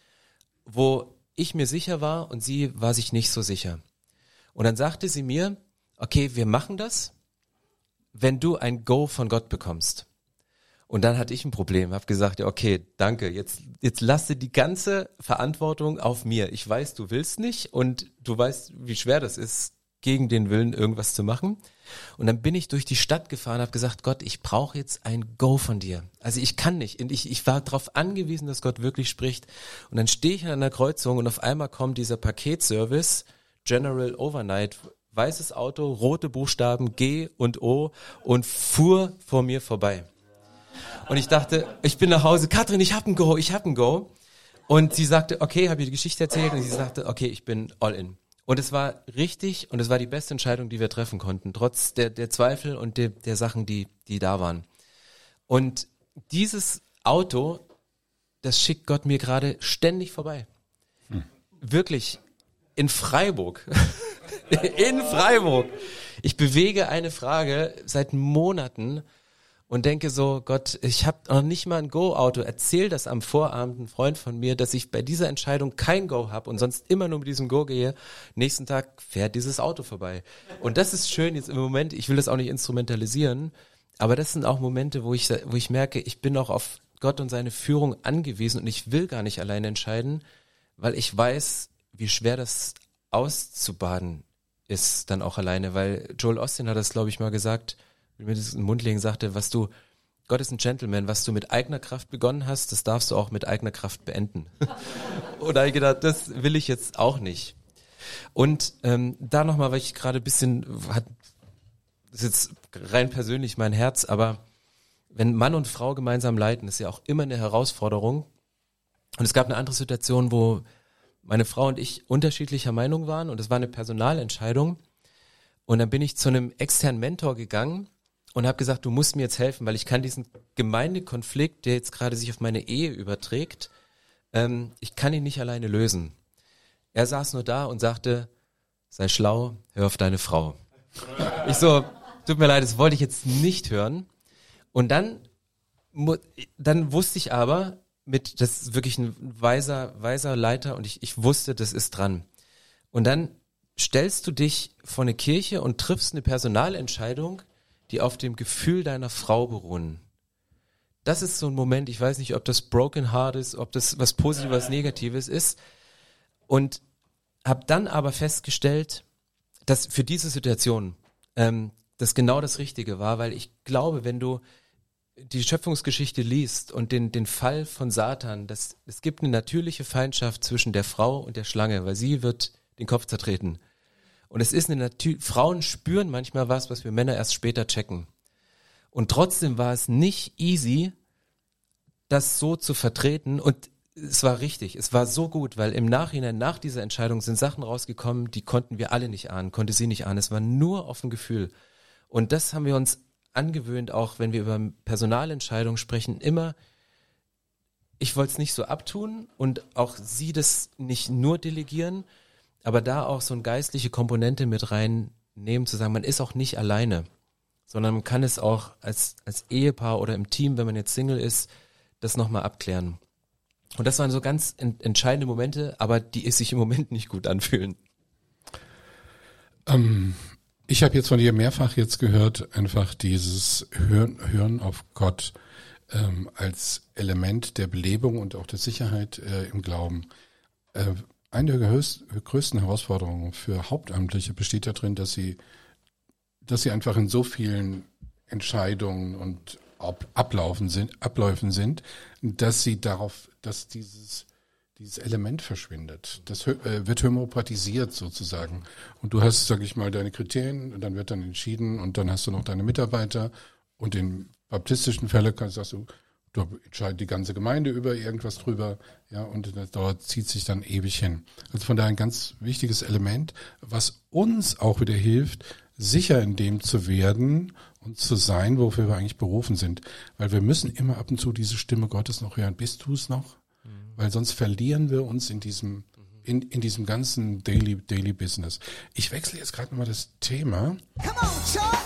wo ich mir sicher war und sie war sich nicht so sicher. Und dann sagte sie mir, okay, wir machen das, wenn du ein Go von Gott bekommst. Und dann hatte ich ein Problem, habe gesagt, ja okay, danke, jetzt jetzt lasse die ganze Verantwortung auf mir. Ich weiß, du willst nicht und du weißt, wie schwer das ist, gegen den Willen irgendwas zu machen. Und dann bin ich durch die Stadt gefahren, habe gesagt, Gott, ich brauche jetzt ein Go von dir. Also ich kann nicht. Und ich, ich war darauf angewiesen, dass Gott wirklich spricht. Und dann stehe ich an einer Kreuzung und auf einmal kommt dieser Paketservice, General Overnight, weißes Auto, rote Buchstaben, G und O und fuhr vor mir vorbei. Und ich dachte, ich bin nach Hause, Katrin, ich hab ein Go, ich hab ein Go. Und sie sagte, okay, habe ihr die Geschichte erzählt und sie sagte, okay, ich bin all in. Und es war richtig und es war die beste Entscheidung, die wir treffen konnten, trotz der, der Zweifel und der, der Sachen, die, die da waren. Und dieses Auto, das schickt Gott mir gerade ständig vorbei. Hm. Wirklich, in Freiburg. in Freiburg. Ich bewege eine Frage seit Monaten und denke so, Gott, ich habe noch nicht mal ein Go-Auto. Erzähl das am Vorabend ein Freund von mir, dass ich bei dieser Entscheidung kein Go habe und sonst immer nur mit diesem Go gehe. Nächsten Tag fährt dieses Auto vorbei. Und das ist schön jetzt im Moment. Ich will das auch nicht instrumentalisieren, aber das sind auch Momente, wo ich, wo ich merke, ich bin auch auf Gott und seine Führung angewiesen und ich will gar nicht alleine entscheiden, weil ich weiß, wie schwer das auszubaden ist dann auch alleine, weil Joel Osteen hat das, glaube ich, mal gesagt, wie mir das in den Mund legen sagte, was du, Gott ist ein Gentleman, was du mit eigener Kraft begonnen hast, das darfst du auch mit eigener Kraft beenden. Und da habe ich gedacht, das will ich jetzt auch nicht. Und ähm, da nochmal, weil ich gerade ein bisschen, hat, das ist jetzt rein persönlich mein Herz, aber wenn Mann und Frau gemeinsam leiten, ist ja auch immer eine Herausforderung. Und es gab eine andere Situation, wo meine Frau und ich unterschiedlicher Meinung waren und es war eine Personalentscheidung. Und dann bin ich zu einem externen Mentor gegangen und habe gesagt, du musst mir jetzt helfen, weil ich kann diesen Gemeindekonflikt, der jetzt gerade sich auf meine Ehe überträgt, ähm, ich kann ihn nicht alleine lösen. Er saß nur da und sagte, sei schlau, hör auf deine Frau. Ich so, tut mir leid, das wollte ich jetzt nicht hören. Und dann dann wusste ich aber, mit, das ist wirklich ein weiser, weiser Leiter und ich, ich wusste, das ist dran. Und dann stellst du dich vor eine Kirche und triffst eine Personalentscheidung, die auf dem Gefühl deiner Frau beruhen. Das ist so ein Moment, ich weiß nicht, ob das Broken Heart ist, ob das was Positives, was Negatives ist. Und habe dann aber festgestellt, dass für diese Situation ähm, das genau das Richtige war, weil ich glaube, wenn du die Schöpfungsgeschichte liest und den den Fall von Satan, das, es gibt eine natürliche Feindschaft zwischen der Frau und der Schlange, weil sie wird den Kopf zertreten. Und es ist eine Natur, Frauen spüren manchmal was, was wir Männer erst später checken. Und trotzdem war es nicht easy, das so zu vertreten. Und es war richtig, es war so gut, weil im Nachhinein, nach dieser Entscheidung sind Sachen rausgekommen, die konnten wir alle nicht ahnen, konnte sie nicht ahnen. Es war nur auf ein Gefühl. Und das haben wir uns angewöhnt, auch wenn wir über Personalentscheidungen sprechen, immer, ich wollte es nicht so abtun und auch sie das nicht nur delegieren, aber da auch so eine geistliche Komponente mit reinnehmen, zu sagen, man ist auch nicht alleine, sondern man kann es auch als, als Ehepaar oder im Team, wenn man jetzt Single ist, das nochmal abklären. Und das waren so ganz ent- entscheidende Momente, aber die sich im Moment nicht gut anfühlen. Ähm, ich habe jetzt von dir mehrfach jetzt gehört, einfach dieses Hören, Hören auf Gott ähm, als Element der Belebung und auch der Sicherheit äh, im Glauben. Äh, eine der höchst, größten Herausforderungen für Hauptamtliche besteht darin, dass sie, dass sie einfach in so vielen Entscheidungen und Ab, Ablaufen sind, Abläufen sind, dass sie darauf, dass dieses dieses Element verschwindet. Das äh, wird homöopathisiert sozusagen. Und du hast, sag ich mal, deine Kriterien und dann wird dann entschieden und dann hast du noch deine Mitarbeiter und in baptistischen Fällen kannst sagst du, du entscheidet die ganze Gemeinde über irgendwas drüber, ja, und das dauert, zieht sich dann ewig hin. Also von daher ein ganz wichtiges Element, was uns auch wieder hilft, sicher in dem zu werden und zu sein, wofür wir eigentlich berufen sind. Weil wir müssen immer ab und zu diese Stimme Gottes noch hören. Bist du es noch? Mhm. Weil sonst verlieren wir uns in diesem, in, in diesem ganzen Daily, Daily Business. Ich wechsle jetzt gerade nochmal das Thema. Come on, Chuck.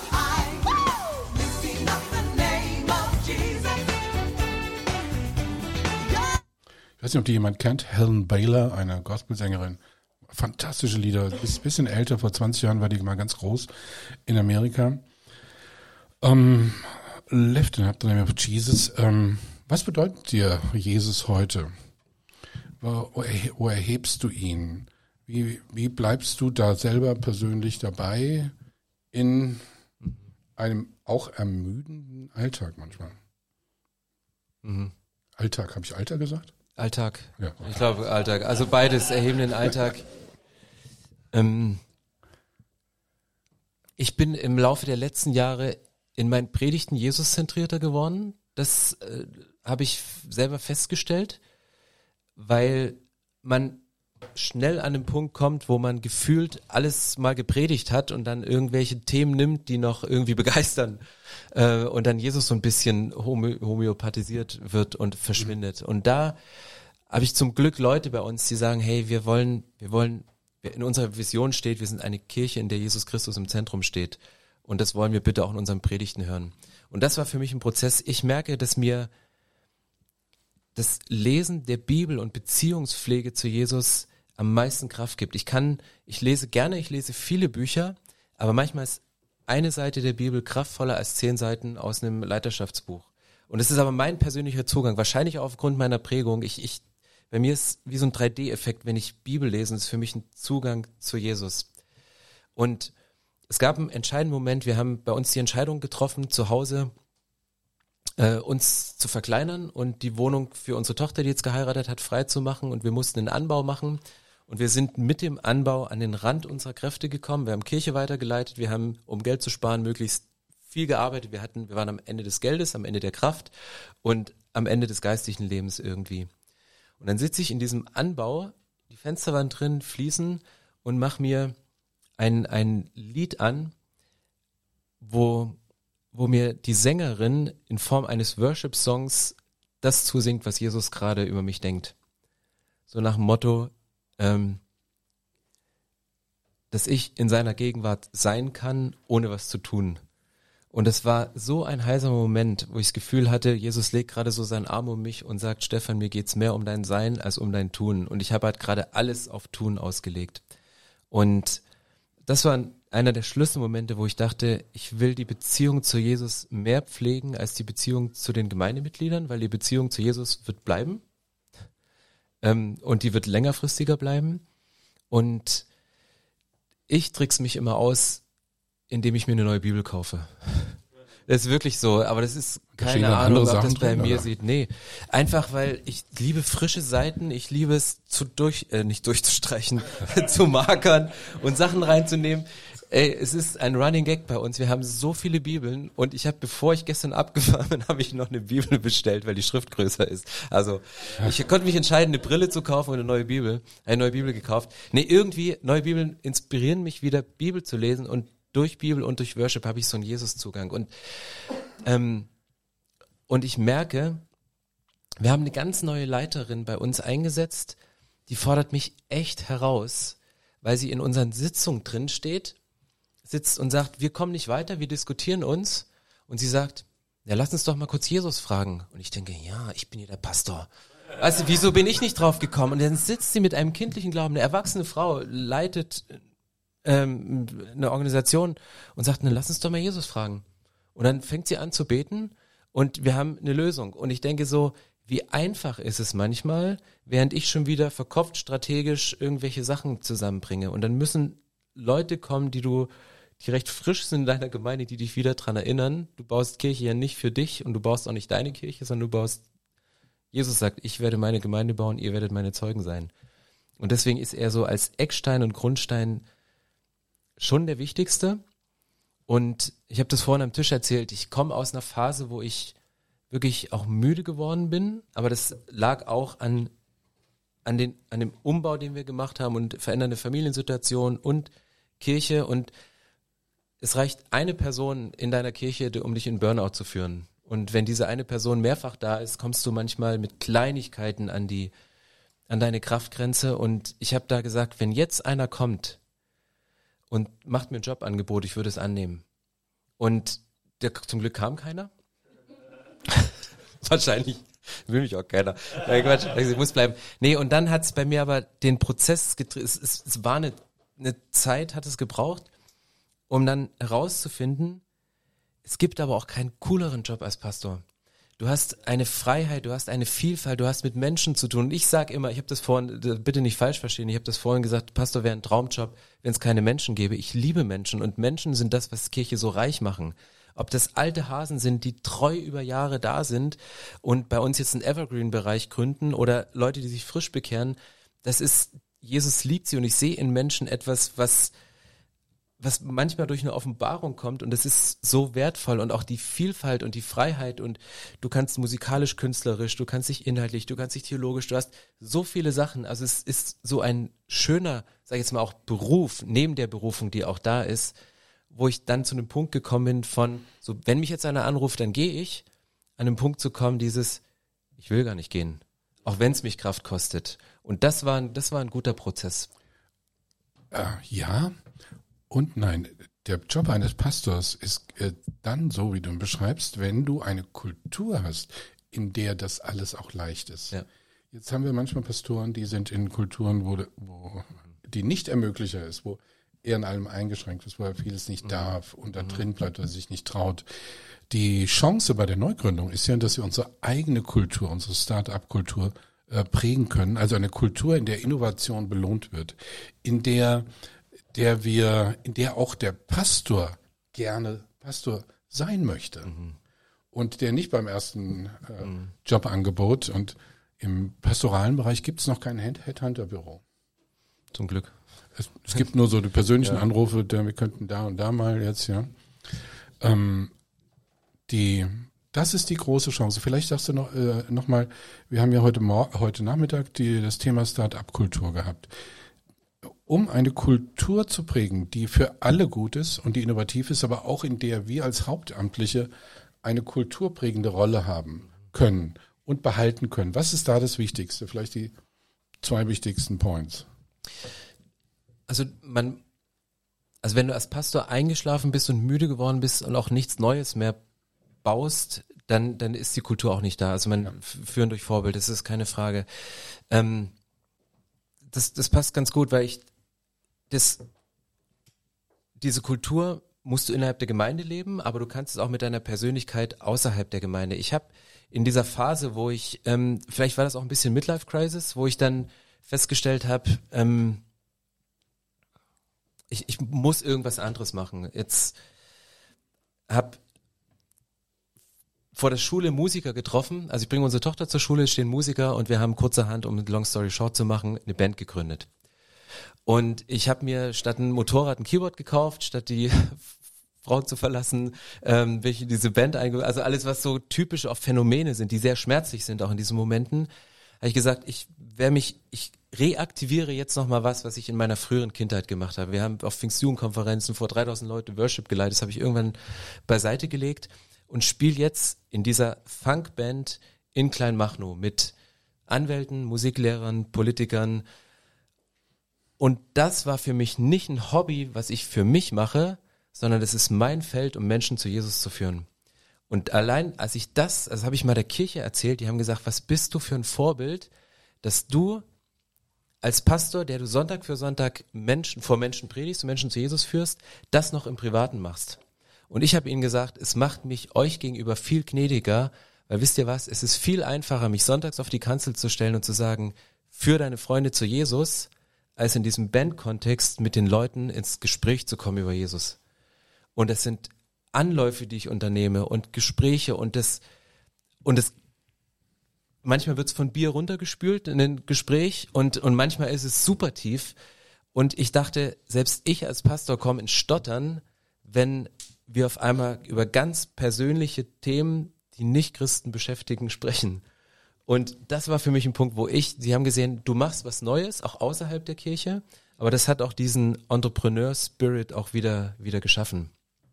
Ich weiß nicht, ob die jemand kennt. Helen Baylor, eine Gospelsängerin. Fantastische Lieder. Ist ein bisschen älter, vor zwanzig Jahren war die mal ganz groß in Amerika. Um, Lifting Up the Name of Jesus. Um, was bedeutet dir Jesus heute? Wo, wo erhebst du ihn? Wie, wie bleibst du da selber persönlich dabei in einem auch ermüdenden Alltag manchmal? Mhm. Alltag, habe ich Alltag gesagt? Alltag. Ja. Ich glaube Alltag. Also beides erheben den Alltag. ähm, ich bin im Laufe der letzten Jahre in meinen Predigten Jesus-zentrierter geworden. Das äh, habe ich selber festgestellt, weil man schnell an den Punkt kommt, wo man gefühlt alles mal gepredigt hat und dann irgendwelche Themen nimmt, die noch irgendwie begeistern äh, und dann Jesus so ein bisschen homö- homöopathisiert wird und verschwindet. Und da habe ich zum Glück Leute bei uns, die sagen, hey, wir wollen, wir wollen, in unserer Vision steht, wir sind eine Kirche, in der Jesus Christus im Zentrum steht. Und das wollen wir bitte auch in unseren Predigten hören. Und das war für mich ein Prozess. Ich merke, dass mir das Lesen der Bibel und Beziehungspflege zu Jesus am meisten Kraft gibt. Ich kann, ich lese gerne, ich lese viele Bücher, aber manchmal ist eine Seite der Bibel kraftvoller als zehn Seiten aus einem Leiterschaftsbuch. Und das ist aber mein persönlicher Zugang, wahrscheinlich auch aufgrund meiner Prägung. Ich, ich, bei mir ist wie so ein drei D Effekt, wenn ich Bibel lese, ist für mich ein Zugang zu Jesus. Und es gab einen entscheidenden Moment, wir haben bei uns die Entscheidung getroffen, zu Hause äh, uns zu verkleinern und die Wohnung für unsere Tochter, die jetzt geheiratet hat, frei zu machen, und wir mussten einen Anbau machen. Und wir sind mit dem Anbau an den Rand unserer Kräfte gekommen. Wir haben Kirche weitergeleitet. Wir haben, um Geld zu sparen, möglichst viel gearbeitet. Wir hatten, wir waren am Ende des Geldes, am Ende der Kraft und am Ende des geistlichen Lebens irgendwie. Und dann sitze ich in diesem Anbau, die Fenster waren drin, Fliesen, und mach mir ein, ein Lied an, wo, wo mir die Sängerin in Form eines Worship-Songs das zusingt, was Jesus gerade über mich denkt. So nach dem Motto, Ähm, dass ich in seiner Gegenwart sein kann, ohne was zu tun. Und es war so ein heißer Moment, wo ich das Gefühl hatte, Jesus legt gerade so seinen Arm um mich und sagt, Stefan, mir geht's mehr um dein Sein als um dein Tun. Und ich habe halt gerade alles auf Tun ausgelegt. Und das war einer der Schlüsselmomente, wo ich dachte, ich will die Beziehung zu Jesus mehr pflegen als die Beziehung zu den Gemeindemitgliedern, weil die Beziehung zu Jesus wird bleiben. Ähm, und die wird längerfristiger bleiben. Und ich trick's mich immer aus, indem ich mir eine neue Bibel kaufe. Das ist wirklich so, aber das ist keine Ahnung, ob das bei mir sieht. Nee, einfach weil ich liebe frische Seiten, ich liebe es zu durch, äh, nicht durchzustreichen, zu markern und Sachen reinzunehmen. Ey, es ist ein Running Gag bei uns. Wir haben so viele Bibeln und ich habe, bevor ich gestern abgefahren bin, habe ich noch eine Bibel bestellt, weil die Schrift größer ist. Also ich konnte mich entscheiden, eine Brille zu kaufen und eine neue Bibel, eine neue Bibel gekauft. Nee, irgendwie neue Bibeln inspirieren mich wieder, Bibel zu lesen und durch Bibel und durch Worship habe ich so einen Jesus-Zugang. Und, ähm, und ich merke, wir haben eine ganz neue Leiterin bei uns eingesetzt, die fordert mich echt heraus, weil sie in unseren Sitzungen drin steht, sitzt und sagt, wir kommen nicht weiter, wir diskutieren uns. Und sie sagt, ja, lass uns doch mal kurz Jesus fragen. Und ich denke, ja, ich bin hier der Pastor. Also, wieso bin ich nicht drauf gekommen? Und dann sitzt sie mit einem kindlichen Glauben, eine erwachsene Frau, leitet ähm, eine Organisation und sagt, na, lass uns doch mal Jesus fragen. Und dann fängt sie an zu beten und wir haben eine Lösung. Und ich denke so, wie einfach ist es manchmal, während ich schon wieder verkopft strategisch irgendwelche Sachen zusammenbringe. Und dann müssen Leute kommen, die du, die recht frisch sind in deiner Gemeinde, die dich wieder dran erinnern. Du baust Kirche ja nicht für dich und du baust auch nicht deine Kirche, sondern du baust, Jesus sagt, ich werde meine Gemeinde bauen, ihr werdet meine Zeugen sein. Und deswegen ist er so als Eckstein und Grundstein schon der wichtigste. Und ich habe das vorhin am Tisch erzählt, ich komme aus einer Phase, wo ich wirklich auch müde geworden bin, aber das lag auch an an den an dem Umbau, den wir gemacht haben und verändernde Familiensituation und Kirche, und es reicht eine Person in deiner Kirche, um dich in Burnout zu führen. Und wenn diese eine Person mehrfach da ist, kommst du manchmal mit Kleinigkeiten an die an deine Kraftgrenze, und ich habe da gesagt, wenn jetzt einer kommt und macht mir ein Jobangebot, ich würde es annehmen. Und der, zum Glück kam keiner. Wahrscheinlich will mich auch keiner. Nein, Quatsch, ich muss bleiben. Nee, und dann hat es bei mir aber den Prozess getrieben. Es, es, es war eine, eine Zeit, hat es gebraucht, um dann herauszufinden, es gibt aber auch keinen cooleren Job als Pastor. Du hast eine Freiheit, du hast eine Vielfalt, du hast mit Menschen zu tun. Und ich sage immer, ich habe das vorhin, bitte nicht falsch verstehen, ich habe das vorhin gesagt, Pastor wäre ein Traumjob, wenn es keine Menschen gäbe. Ich liebe Menschen, und Menschen sind das, was Kirche so reich machen. Ob das alte Hasen sind, die treu über Jahre da sind und bei uns jetzt einen Evergreen-Bereich gründen, oder Leute, die sich frisch bekehren, das ist, Jesus liebt sie, und ich sehe in Menschen etwas, was was manchmal durch eine Offenbarung kommt, und das ist so wertvoll, und auch die Vielfalt und die Freiheit, und du kannst musikalisch, künstlerisch, du kannst dich inhaltlich, du kannst dich theologisch, du hast so viele Sachen, also es ist so ein schöner, sag ich jetzt mal auch Beruf, neben der Berufung, die auch da ist, wo ich dann zu einem Punkt gekommen bin von, so wenn mich jetzt einer anruft, dann gehe ich, an einem Punkt zu kommen, dieses, ich will gar nicht gehen, auch wenn es mich Kraft kostet, und das war, das war ein guter Prozess. Äh, ja und nein. Der Job eines Pastors ist äh, dann so, wie du ihn beschreibst, wenn du eine Kultur hast, in der das alles auch leicht ist. Ja. Jetzt haben wir manchmal Pastoren, die sind in Kulturen, wo, wo die nicht ermöglicher ist, wo er in allem eingeschränkt ist, wo er vieles nicht mhm. darf und da mhm. drin bleibt oder sich nicht traut. Die Chance bei der Neugründung ist ja, dass wir unsere eigene Kultur, unsere Start-up-Kultur äh, prägen können. Also eine Kultur, in der Innovation belohnt wird, in der der wir, in der auch der Pastor gerne Pastor sein möchte. Mhm. Und der nicht beim ersten äh, mhm. Jobangebot, und im pastoralen Bereich gibt es noch kein Headhunter-Büro. Zum Glück. Es, es gibt nur so die persönlichen ja. Anrufe, der, wir könnten da und da mal jetzt, ja. Ähm, die, das ist die große Chance. Vielleicht sagst du noch, äh, noch mal, wir haben ja heute, Mor- heute Nachmittag die, das Thema Start-up-Kultur gehabt. Um eine Kultur zu prägen, die für alle gut ist und die innovativ ist, aber auch in der wir als Hauptamtliche eine kulturprägende Rolle haben können und behalten können. Was ist da das Wichtigste? Vielleicht die zwei wichtigsten Points. Also man, also wenn du als Pastor eingeschlafen bist und müde geworden bist und auch nichts Neues mehr baust, dann dann ist die Kultur auch nicht da. Also man ja. führen durch Vorbild, das ist keine Frage. Ähm, das das passt ganz gut, weil ich das diese Kultur musst du innerhalb der Gemeinde leben, aber du kannst es auch mit deiner Persönlichkeit außerhalb der Gemeinde. Ich habe in dieser Phase, wo ich, ähm, vielleicht war das auch ein bisschen Midlife-Crisis, wo ich dann festgestellt habe, ähm, ich, ich muss irgendwas anderes machen. Jetzt habe vor der Schule Musiker getroffen, also ich bringe unsere Tochter zur Schule, es stehen Musiker und wir haben kurzerhand, um eine Long Story Short zu machen, eine Band gegründet. Und ich habe mir statt ein Motorrad ein Keyboard gekauft, statt die Frau zu verlassen, ähm, bin ich in diese Band eingegangen. Also alles, was so typisch auch Phänomene sind, die sehr schmerzlich sind auch in diesen Momenten, habe ich gesagt, ich werde mich, ich reaktiviere jetzt nochmal was, was ich in meiner früheren Kindheit gemacht habe. Wir haben auf Pfingstjugendkonferenzen vor dreitausend Leute Worship geleitet, das habe ich irgendwann beiseite gelegt und spiele jetzt in dieser Funkband in Kleinmachnow mit Anwälten, Musiklehrern, Politikern. Und das war für mich nicht ein Hobby, was ich für mich mache, sondern das ist mein Feld, um Menschen zu Jesus zu führen. Und allein, als ich das, also habe ich mal der Kirche erzählt, die haben gesagt, was bist du für ein Vorbild, dass du als Pastor, der du Sonntag für Sonntag Menschen vor Menschen predigst und Menschen zu Jesus führst, das noch im Privaten machst. Und ich habe ihnen gesagt, es macht mich euch gegenüber viel gnädiger, weil wisst ihr was, es ist viel einfacher, mich sonntags auf die Kanzel zu stellen und zu sagen, führ deine Freunde zu Jesus, als in diesem Bandkontext mit den Leuten ins Gespräch zu kommen über Jesus. Und das sind Anläufe, die ich unternehme und Gespräche und das, und das, manchmal wird es von Bier runtergespült in ein Gespräch und, und manchmal ist es super tief. Und ich dachte, selbst ich als Pastor komme ins Stottern, wenn wir auf einmal über ganz persönliche Themen, die Nicht-Christen beschäftigen, sprechen. Und das war für mich ein Punkt, wo ich, Sie haben gesehen, du machst was Neues, auch außerhalb der Kirche, aber das hat auch diesen Entrepreneur-Spirit auch wieder, wieder geschaffen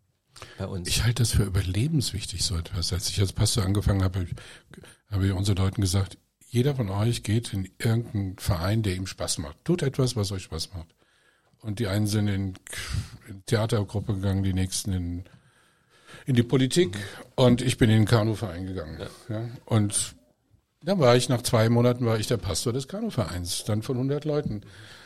bei uns. Ich halte das für überlebenswichtig, so etwas. Als ich als Pastor angefangen habe, habe ich unseren Leuten gesagt, jeder von euch geht in irgendeinen Verein, der ihm Spaß macht. Tut etwas, was euch Spaß macht. Und die einen sind in, in Theatergruppe gegangen, die nächsten in, in die Politik mhm. und ich bin in den Kanuverein gegangen. Ja. Ja. Und dann war ich, nach zwei Monaten war ich der Pastor des Kanuvereins, dann von hundert Leuten.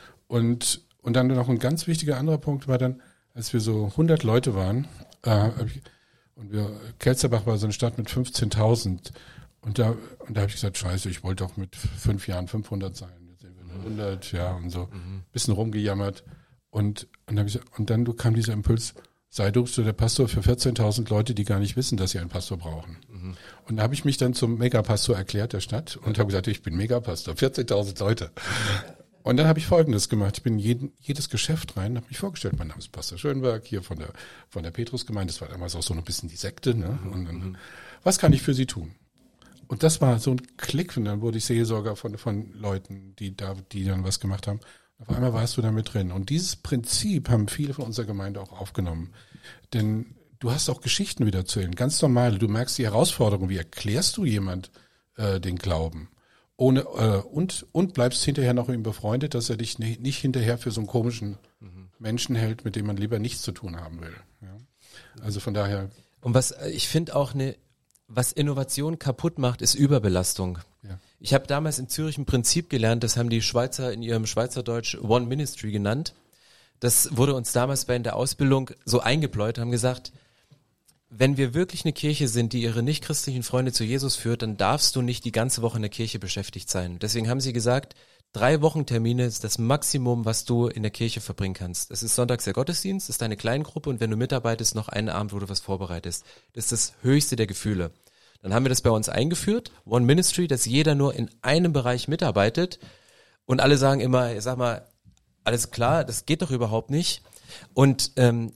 Und, und dann noch ein ganz wichtiger anderer Punkt war dann, als wir so hundert Leute waren, äh, und wir, Kelzerbach war so eine Stadt mit fünfzehntausend, und da, und da habe ich gesagt, scheiße, ich wollte doch mit fünf Jahren fünfhundert sein, jetzt sind wir nur hundert, ja, und so, mhm. bisschen rumgejammert, und, und, dann, und dann kam dieser Impuls, sei du der Pastor für vierzehntausend Leute, die gar nicht wissen, dass sie einen Pastor brauchen. Mhm. Und da habe ich mich dann zum Megapastor erklärt der Stadt und habe gesagt, ich bin Megapastor, vierzehntausend Leute. Und dann habe ich Folgendes gemacht. Ich bin in jeden, jedes Geschäft rein, habe mich vorgestellt. Mein Name ist Pastor Schönberg, hier von der von der Petrusgemeinde. Das war damals auch so ein bisschen die Sekte. Ne? Und dann, mhm. was kann ich für Sie tun? Und das war so ein Klick. Und dann wurde ich Seelsorger von von Leuten, die da die dann was gemacht haben. Auf einmal warst du da mit drin. Und dieses Prinzip haben viele von unserer Gemeinde auch aufgenommen. Denn du hast auch Geschichten wieder zu erzählen. Ganz normal. Du merkst die Herausforderung. Wie erklärst du jemand äh, den Glauben? Ohne äh, und und bleibst hinterher noch mit ihm befreundet, dass er dich ne, nicht hinterher für so einen komischen mhm. Menschen hält, mit dem man lieber nichts zu tun haben will. Ja? Also von daher. Und was ich finde auch eine, was Innovation kaputt macht, ist Überbelastung. Ja. Ich habe damals in Zürich ein Prinzip gelernt, das haben die Schweizer in ihrem Schweizerdeutsch One Ministry genannt. Das wurde uns damals bei in der Ausbildung so eingebläut, haben gesagt, wenn wir wirklich eine Kirche sind, die ihre nichtchristlichen Freunde zu Jesus führt, dann darfst du nicht die ganze Woche in der Kirche beschäftigt sein. Deswegen haben sie gesagt, drei Wochentermine ist das Maximum, was du in der Kirche verbringen kannst. Es ist sonntags der Gottesdienst, das ist deine Kleingruppe und wenn du mitarbeitest, noch einen Abend, wo du was vorbereitest. Das ist das höchste der Gefühle. Dann haben wir das bei uns eingeführt, One Ministry, dass jeder nur in einem Bereich mitarbeitet und alle sagen immer, sag mal, alles klar, das geht doch überhaupt nicht und ähm,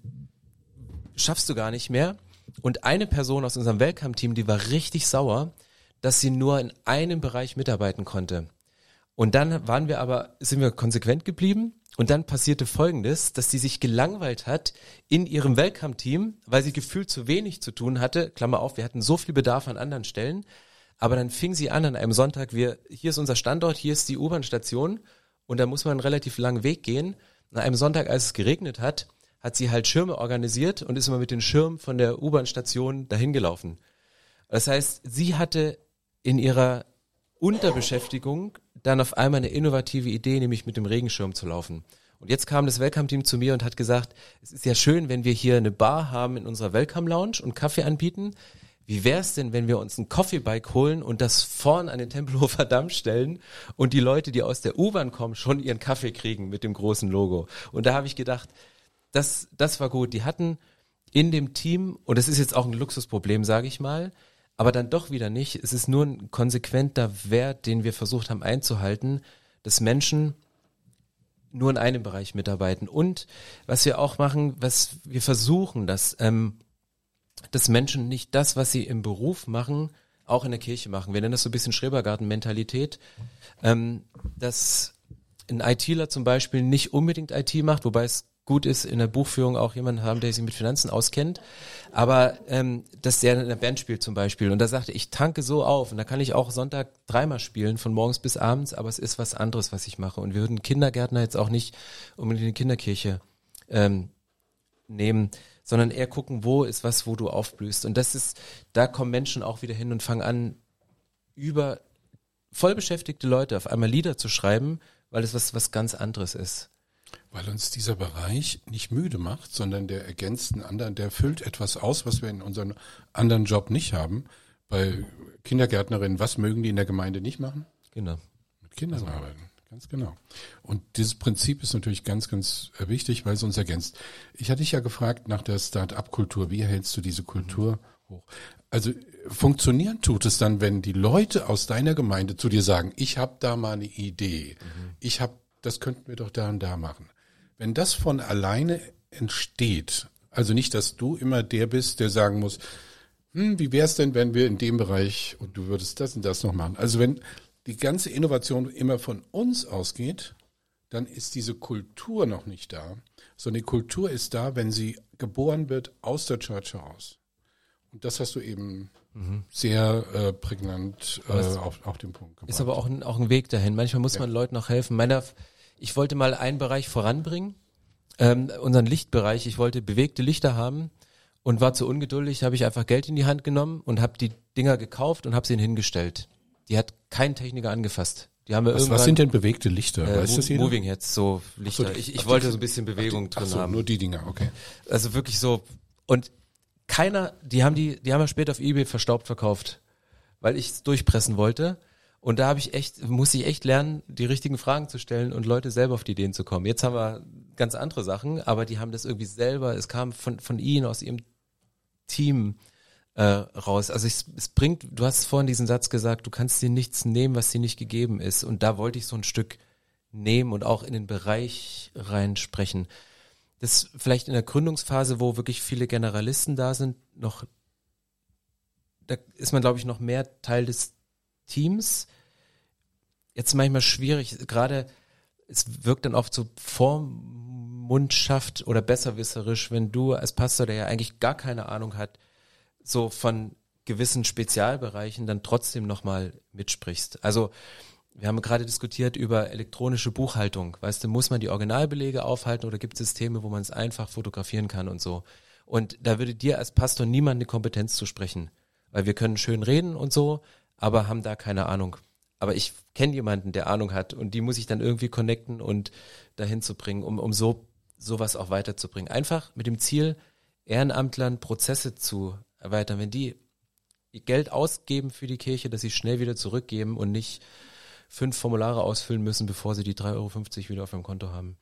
schaffst du gar nicht mehr. Und eine Person aus unserem Welcome-Team, die war richtig sauer, dass sie nur in einem Bereich mitarbeiten konnte. Und dann waren wir aber, sind wir konsequent geblieben und dann passierte Folgendes, dass sie sich gelangweilt hat in ihrem Welcome-Team, weil sie gefühlt zu wenig zu tun hatte. Klammer auf, wir hatten so viel Bedarf an anderen Stellen. Aber dann fing sie an an einem Sonntag, wir, hier ist unser Standort, hier ist die U-Bahn-Station und da muss man einen relativ langen Weg gehen. An einem Sonntag, als es geregnet hat, hat sie halt Schirme organisiert und ist immer mit den Schirmen von der U-Bahn-Station dahin gelaufen. Das heißt, sie hatte in ihrer Unterbeschäftigung dann auf einmal eine innovative Idee, nämlich mit dem Regenschirm zu laufen. Und jetzt kam das Welcome-Team zu mir und hat gesagt, es ist ja schön, wenn wir hier eine Bar haben in unserer Welcome-Lounge und Kaffee anbieten. Wie wäre es denn, wenn wir uns ein Coffee-Bike holen und das vorn an den Tempelhofer Damm stellen und die Leute, die aus der U-Bahn kommen, schon ihren Kaffee kriegen mit dem großen Logo. Und da habe ich gedacht, das, das war gut. Die hatten in dem Team, und das ist jetzt auch ein Luxusproblem, sage ich mal, aber dann doch wieder nicht. Es ist nur ein konsequenter Wert, den wir versucht haben einzuhalten, dass Menschen nur in einem Bereich mitarbeiten. Und was wir auch machen, was wir versuchen, dass, ähm, dass Menschen nicht das, was sie im Beruf machen, auch in der Kirche machen. Wir nennen das so ein bisschen Schrebergarten-Mentalität, ähm, dass ein ITler zum Beispiel nicht unbedingt I T macht, wobei es gut ist, in der Buchführung auch jemanden haben, der sich mit Finanzen auskennt, aber ähm, dass der in der Band spielt zum Beispiel und da sagte ich, tanke so auf und da kann ich auch Sonntag dreimal spielen, von morgens bis abends, aber es ist was anderes, was ich mache und wir würden Kindergärtner jetzt auch nicht unbedingt in die Kinderkirche ähm, nehmen, sondern eher gucken, wo ist was, wo du aufblühst und das ist, da kommen Menschen auch wieder hin und fangen an, über vollbeschäftigte Leute auf einmal Lieder zu schreiben, weil es was, was ganz anderes ist. Weil uns dieser Bereich nicht müde macht, sondern der ergänzt einen anderen, der füllt etwas aus, was wir in unserem anderen Job nicht haben. Bei Kindergärtnerinnen, was mögen die in der Gemeinde nicht machen? Genau. Mit Kindern also arbeiten, ganz genau. Und dieses Prinzip ist natürlich ganz, ganz wichtig, weil es uns ergänzt. Ich hatte dich ja gefragt nach der Start-up-Kultur, wie hältst du diese Kultur mhm. hoch? Also funktionieren tut es dann, wenn die Leute aus deiner Gemeinde zu dir sagen, ich habe da mal eine Idee, mhm. ich habe das könnten wir doch da und da machen. Wenn das von alleine entsteht, also nicht, dass du immer der bist, der sagen muss, hm, wie wär's denn, wenn wir in dem Bereich und du würdest das und das noch machen. Also wenn die ganze Innovation immer von uns ausgeht, dann ist diese Kultur noch nicht da, sondern die Kultur ist da, wenn sie geboren wird aus der Church heraus. Und das hast du eben mhm. sehr äh, prägnant äh, auf, auf den Punkt gebracht. Ist aber auch ein, auch ein Weg dahin. Manchmal muss ja. man Leuten auch helfen. Meiner Ich wollte mal einen Bereich voranbringen, ähm, unseren Lichtbereich. Ich wollte bewegte Lichter haben und war zu ungeduldig, habe ich einfach Geld in die Hand genommen und habe die Dinger gekauft und habe sie hingestellt. Die hat kein Techniker angefasst. Die haben wir was, irgendwann, was sind denn bewegte Lichter? Äh, weißt du das jeder? Moving Heads, so Lichter. Ach so, ich ich ach, wollte so ein bisschen Bewegung ach, drin ach so, haben. Nur die Dinger, okay. Also wirklich so. Und keiner, die haben die, die haben wir später auf eBay verstaubt verkauft, weil ich es durchpressen wollte. Und da habe ich echt, muss ich echt lernen, die richtigen Fragen zu stellen und Leute selber auf die Ideen zu kommen. Jetzt haben wir ganz andere Sachen, aber die haben das irgendwie selber, es kam von von ihnen, aus ihrem Team äh, raus. Also ich, es bringt, du hast vorhin diesen Satz gesagt, du kannst dir nichts nehmen, was dir nicht gegeben ist. Und da wollte ich so ein Stück nehmen und auch in den Bereich reinsprechen. Das vielleicht in der Gründungsphase, wo wirklich viele Generalisten da sind, noch, da ist man, glaube ich, noch mehr Teil des Teams. Jetzt manchmal schwierig, gerade es wirkt dann oft so Vormundschaft oder besserwisserisch, wenn du als Pastor, der ja eigentlich gar keine Ahnung hat, so von gewissen Spezialbereichen dann trotzdem nochmal mitsprichst. Also wir haben gerade diskutiert über elektronische Buchhaltung. Weißt du, muss man die Originalbelege aufhalten oder gibt es Systeme, wo man es einfach fotografieren kann und so. Und da würde dir als Pastor niemand eine Kompetenz zusprechen, weil wir können schön reden und so, aber haben da keine Ahnung. Aber ich kenne jemanden, der Ahnung hat und die muss ich dann irgendwie connecten und dahin zu bringen, um, um so sowas auch weiterzubringen. Einfach mit dem Ziel, Ehrenamtlern Prozesse zu erweitern. Wenn die Geld ausgeben für die Kirche, dass sie schnell wieder zurückgeben und nicht fünf Formulare ausfüllen müssen, bevor sie die drei Euro fünfzig wieder auf ihrem Konto haben.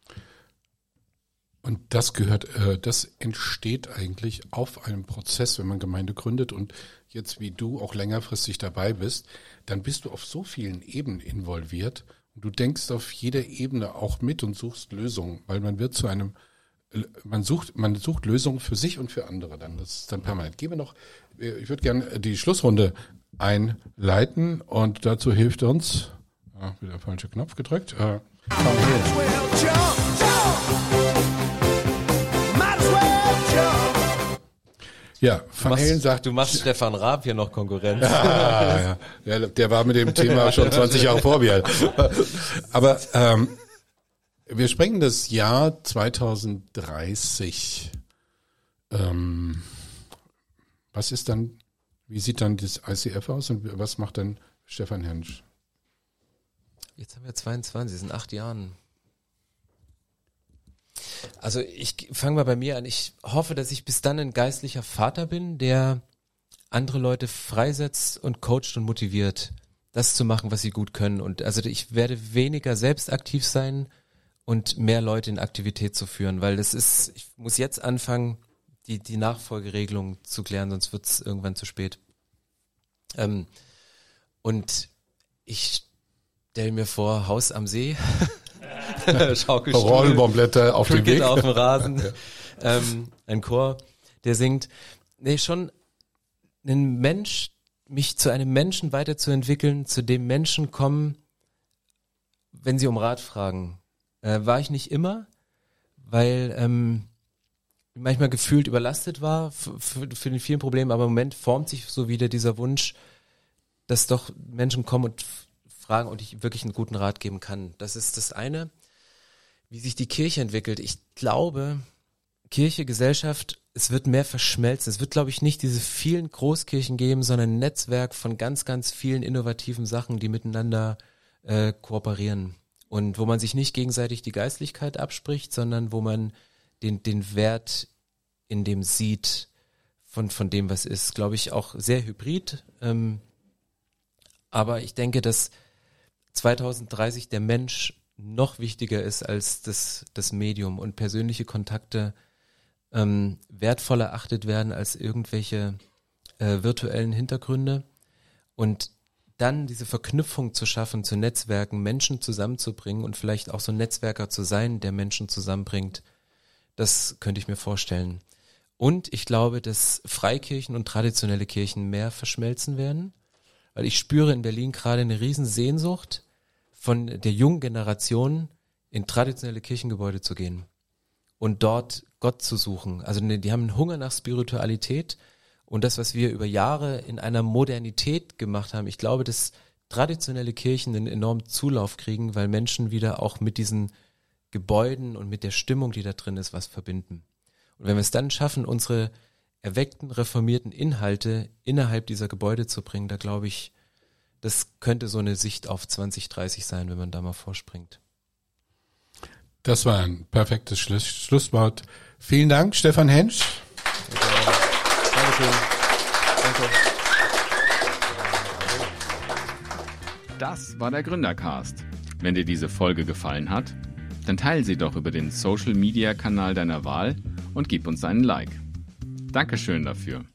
Und das gehört, äh, das entsteht eigentlich auf einem Prozess, wenn man Gemeinde gründet und jetzt wie du auch längerfristig dabei bist, dann bist du auf so vielen Ebenen involviert und du denkst auf jeder Ebene auch mit und suchst Lösungen, weil man wird zu einem, man sucht, man sucht Lösungen für sich und für andere dann, das ist dann permanent. Gehen wir noch, ich würde gerne die Schlussrunde einleiten und dazu hilft uns, ah, wieder falscher Knopf gedrückt, äh, komm her. Ja, Van Halen sagt... Du machst Stefan Raab hier noch Konkurrenz. Ja, ja, ja, der war mit dem Thema schon zwanzig Jahre vor mir. Aber ähm, wir sprengen das Jahr zwanzig dreißig. Ähm, was ist dann, wie sieht dann das I C F aus und was macht dann Stefan Hensch? Jetzt haben wir zweiundzwanzig, das sind acht Jahren. Also ich fange mal bei mir an. Ich hoffe, dass ich bis dann ein geistlicher Vater bin, der andere Leute freisetzt und coacht und motiviert, das zu machen, was sie gut können. Und also ich werde weniger selbst aktiv sein und mehr Leute in Aktivität zu führen, weil das ist, ich muss jetzt anfangen, die die Nachfolgeregelung zu klären, sonst wird es irgendwann zu spät. Ähm, und ich stelle mir vor, Haus am See, Schaukelstuhl, Rollbomblette auf dem Weg, auf dem Rasen, ja. ähm, ein Chor, der singt. Nee, schon ein Mensch, mich zu einem Menschen weiterzuentwickeln, zu dem Menschen kommen, wenn sie um Rat fragen. Äh, war ich nicht immer, weil ähm, manchmal gefühlt überlastet war für, für, für den vielen Problemen, aber im Moment formt sich so wieder dieser Wunsch, dass doch Menschen kommen und fragen und ich wirklich einen guten Rat geben kann. Das ist das eine. Wie sich die Kirche entwickelt. Ich glaube, Kirche, Gesellschaft, es wird mehr verschmelzen. Es wird, glaube ich, nicht diese vielen Großkirchen geben, sondern ein Netzwerk von ganz, ganz vielen innovativen Sachen, die miteinander äh, kooperieren. Und wo man sich nicht gegenseitig die Geistlichkeit abspricht, sondern wo man den, den Wert in dem sieht von, von dem, was ist. Glaube ich, auch sehr hybrid. Ähm, aber ich denke, dass zwanzig dreißig der Mensch noch wichtiger ist als das, das Medium und persönliche Kontakte ähm, wertvoller erachtet werden als irgendwelche äh, virtuellen Hintergründe und dann diese Verknüpfung zu schaffen, zu Netzwerken, Menschen zusammenzubringen und vielleicht auch so ein Netzwerker zu sein, der Menschen zusammenbringt, das könnte ich mir vorstellen. Und ich glaube, dass Freikirchen und traditionelle Kirchen mehr verschmelzen werden, weil ich spüre in Berlin gerade eine riesen Sehnsucht von der jungen Generation in traditionelle Kirchengebäude zu gehen und dort Gott zu suchen. Also die haben einen Hunger nach Spiritualität und das, was wir über Jahre in einer Modernität gemacht haben, ich glaube, dass traditionelle Kirchen einen enormen Zulauf kriegen, weil Menschen wieder auch mit diesen Gebäuden und mit der Stimmung, die da drin ist, was verbinden. Und wenn wir es dann schaffen, unsere erweckten, reformierten Inhalte innerhalb dieser Gebäude zu bringen, da glaube ich, das könnte so eine Sicht auf zwanzig dreißig sein, wenn man da mal vorspringt. Das war ein perfektes Schluss, Schlusswort. Vielen Dank, Stefan Hensch. Dankeschön. Danke. Das war der Gründercast. Wenn dir diese Folge gefallen hat, dann teile sie doch über den Social-Media-Kanal deiner Wahl und gib uns einen Like. Dankeschön dafür.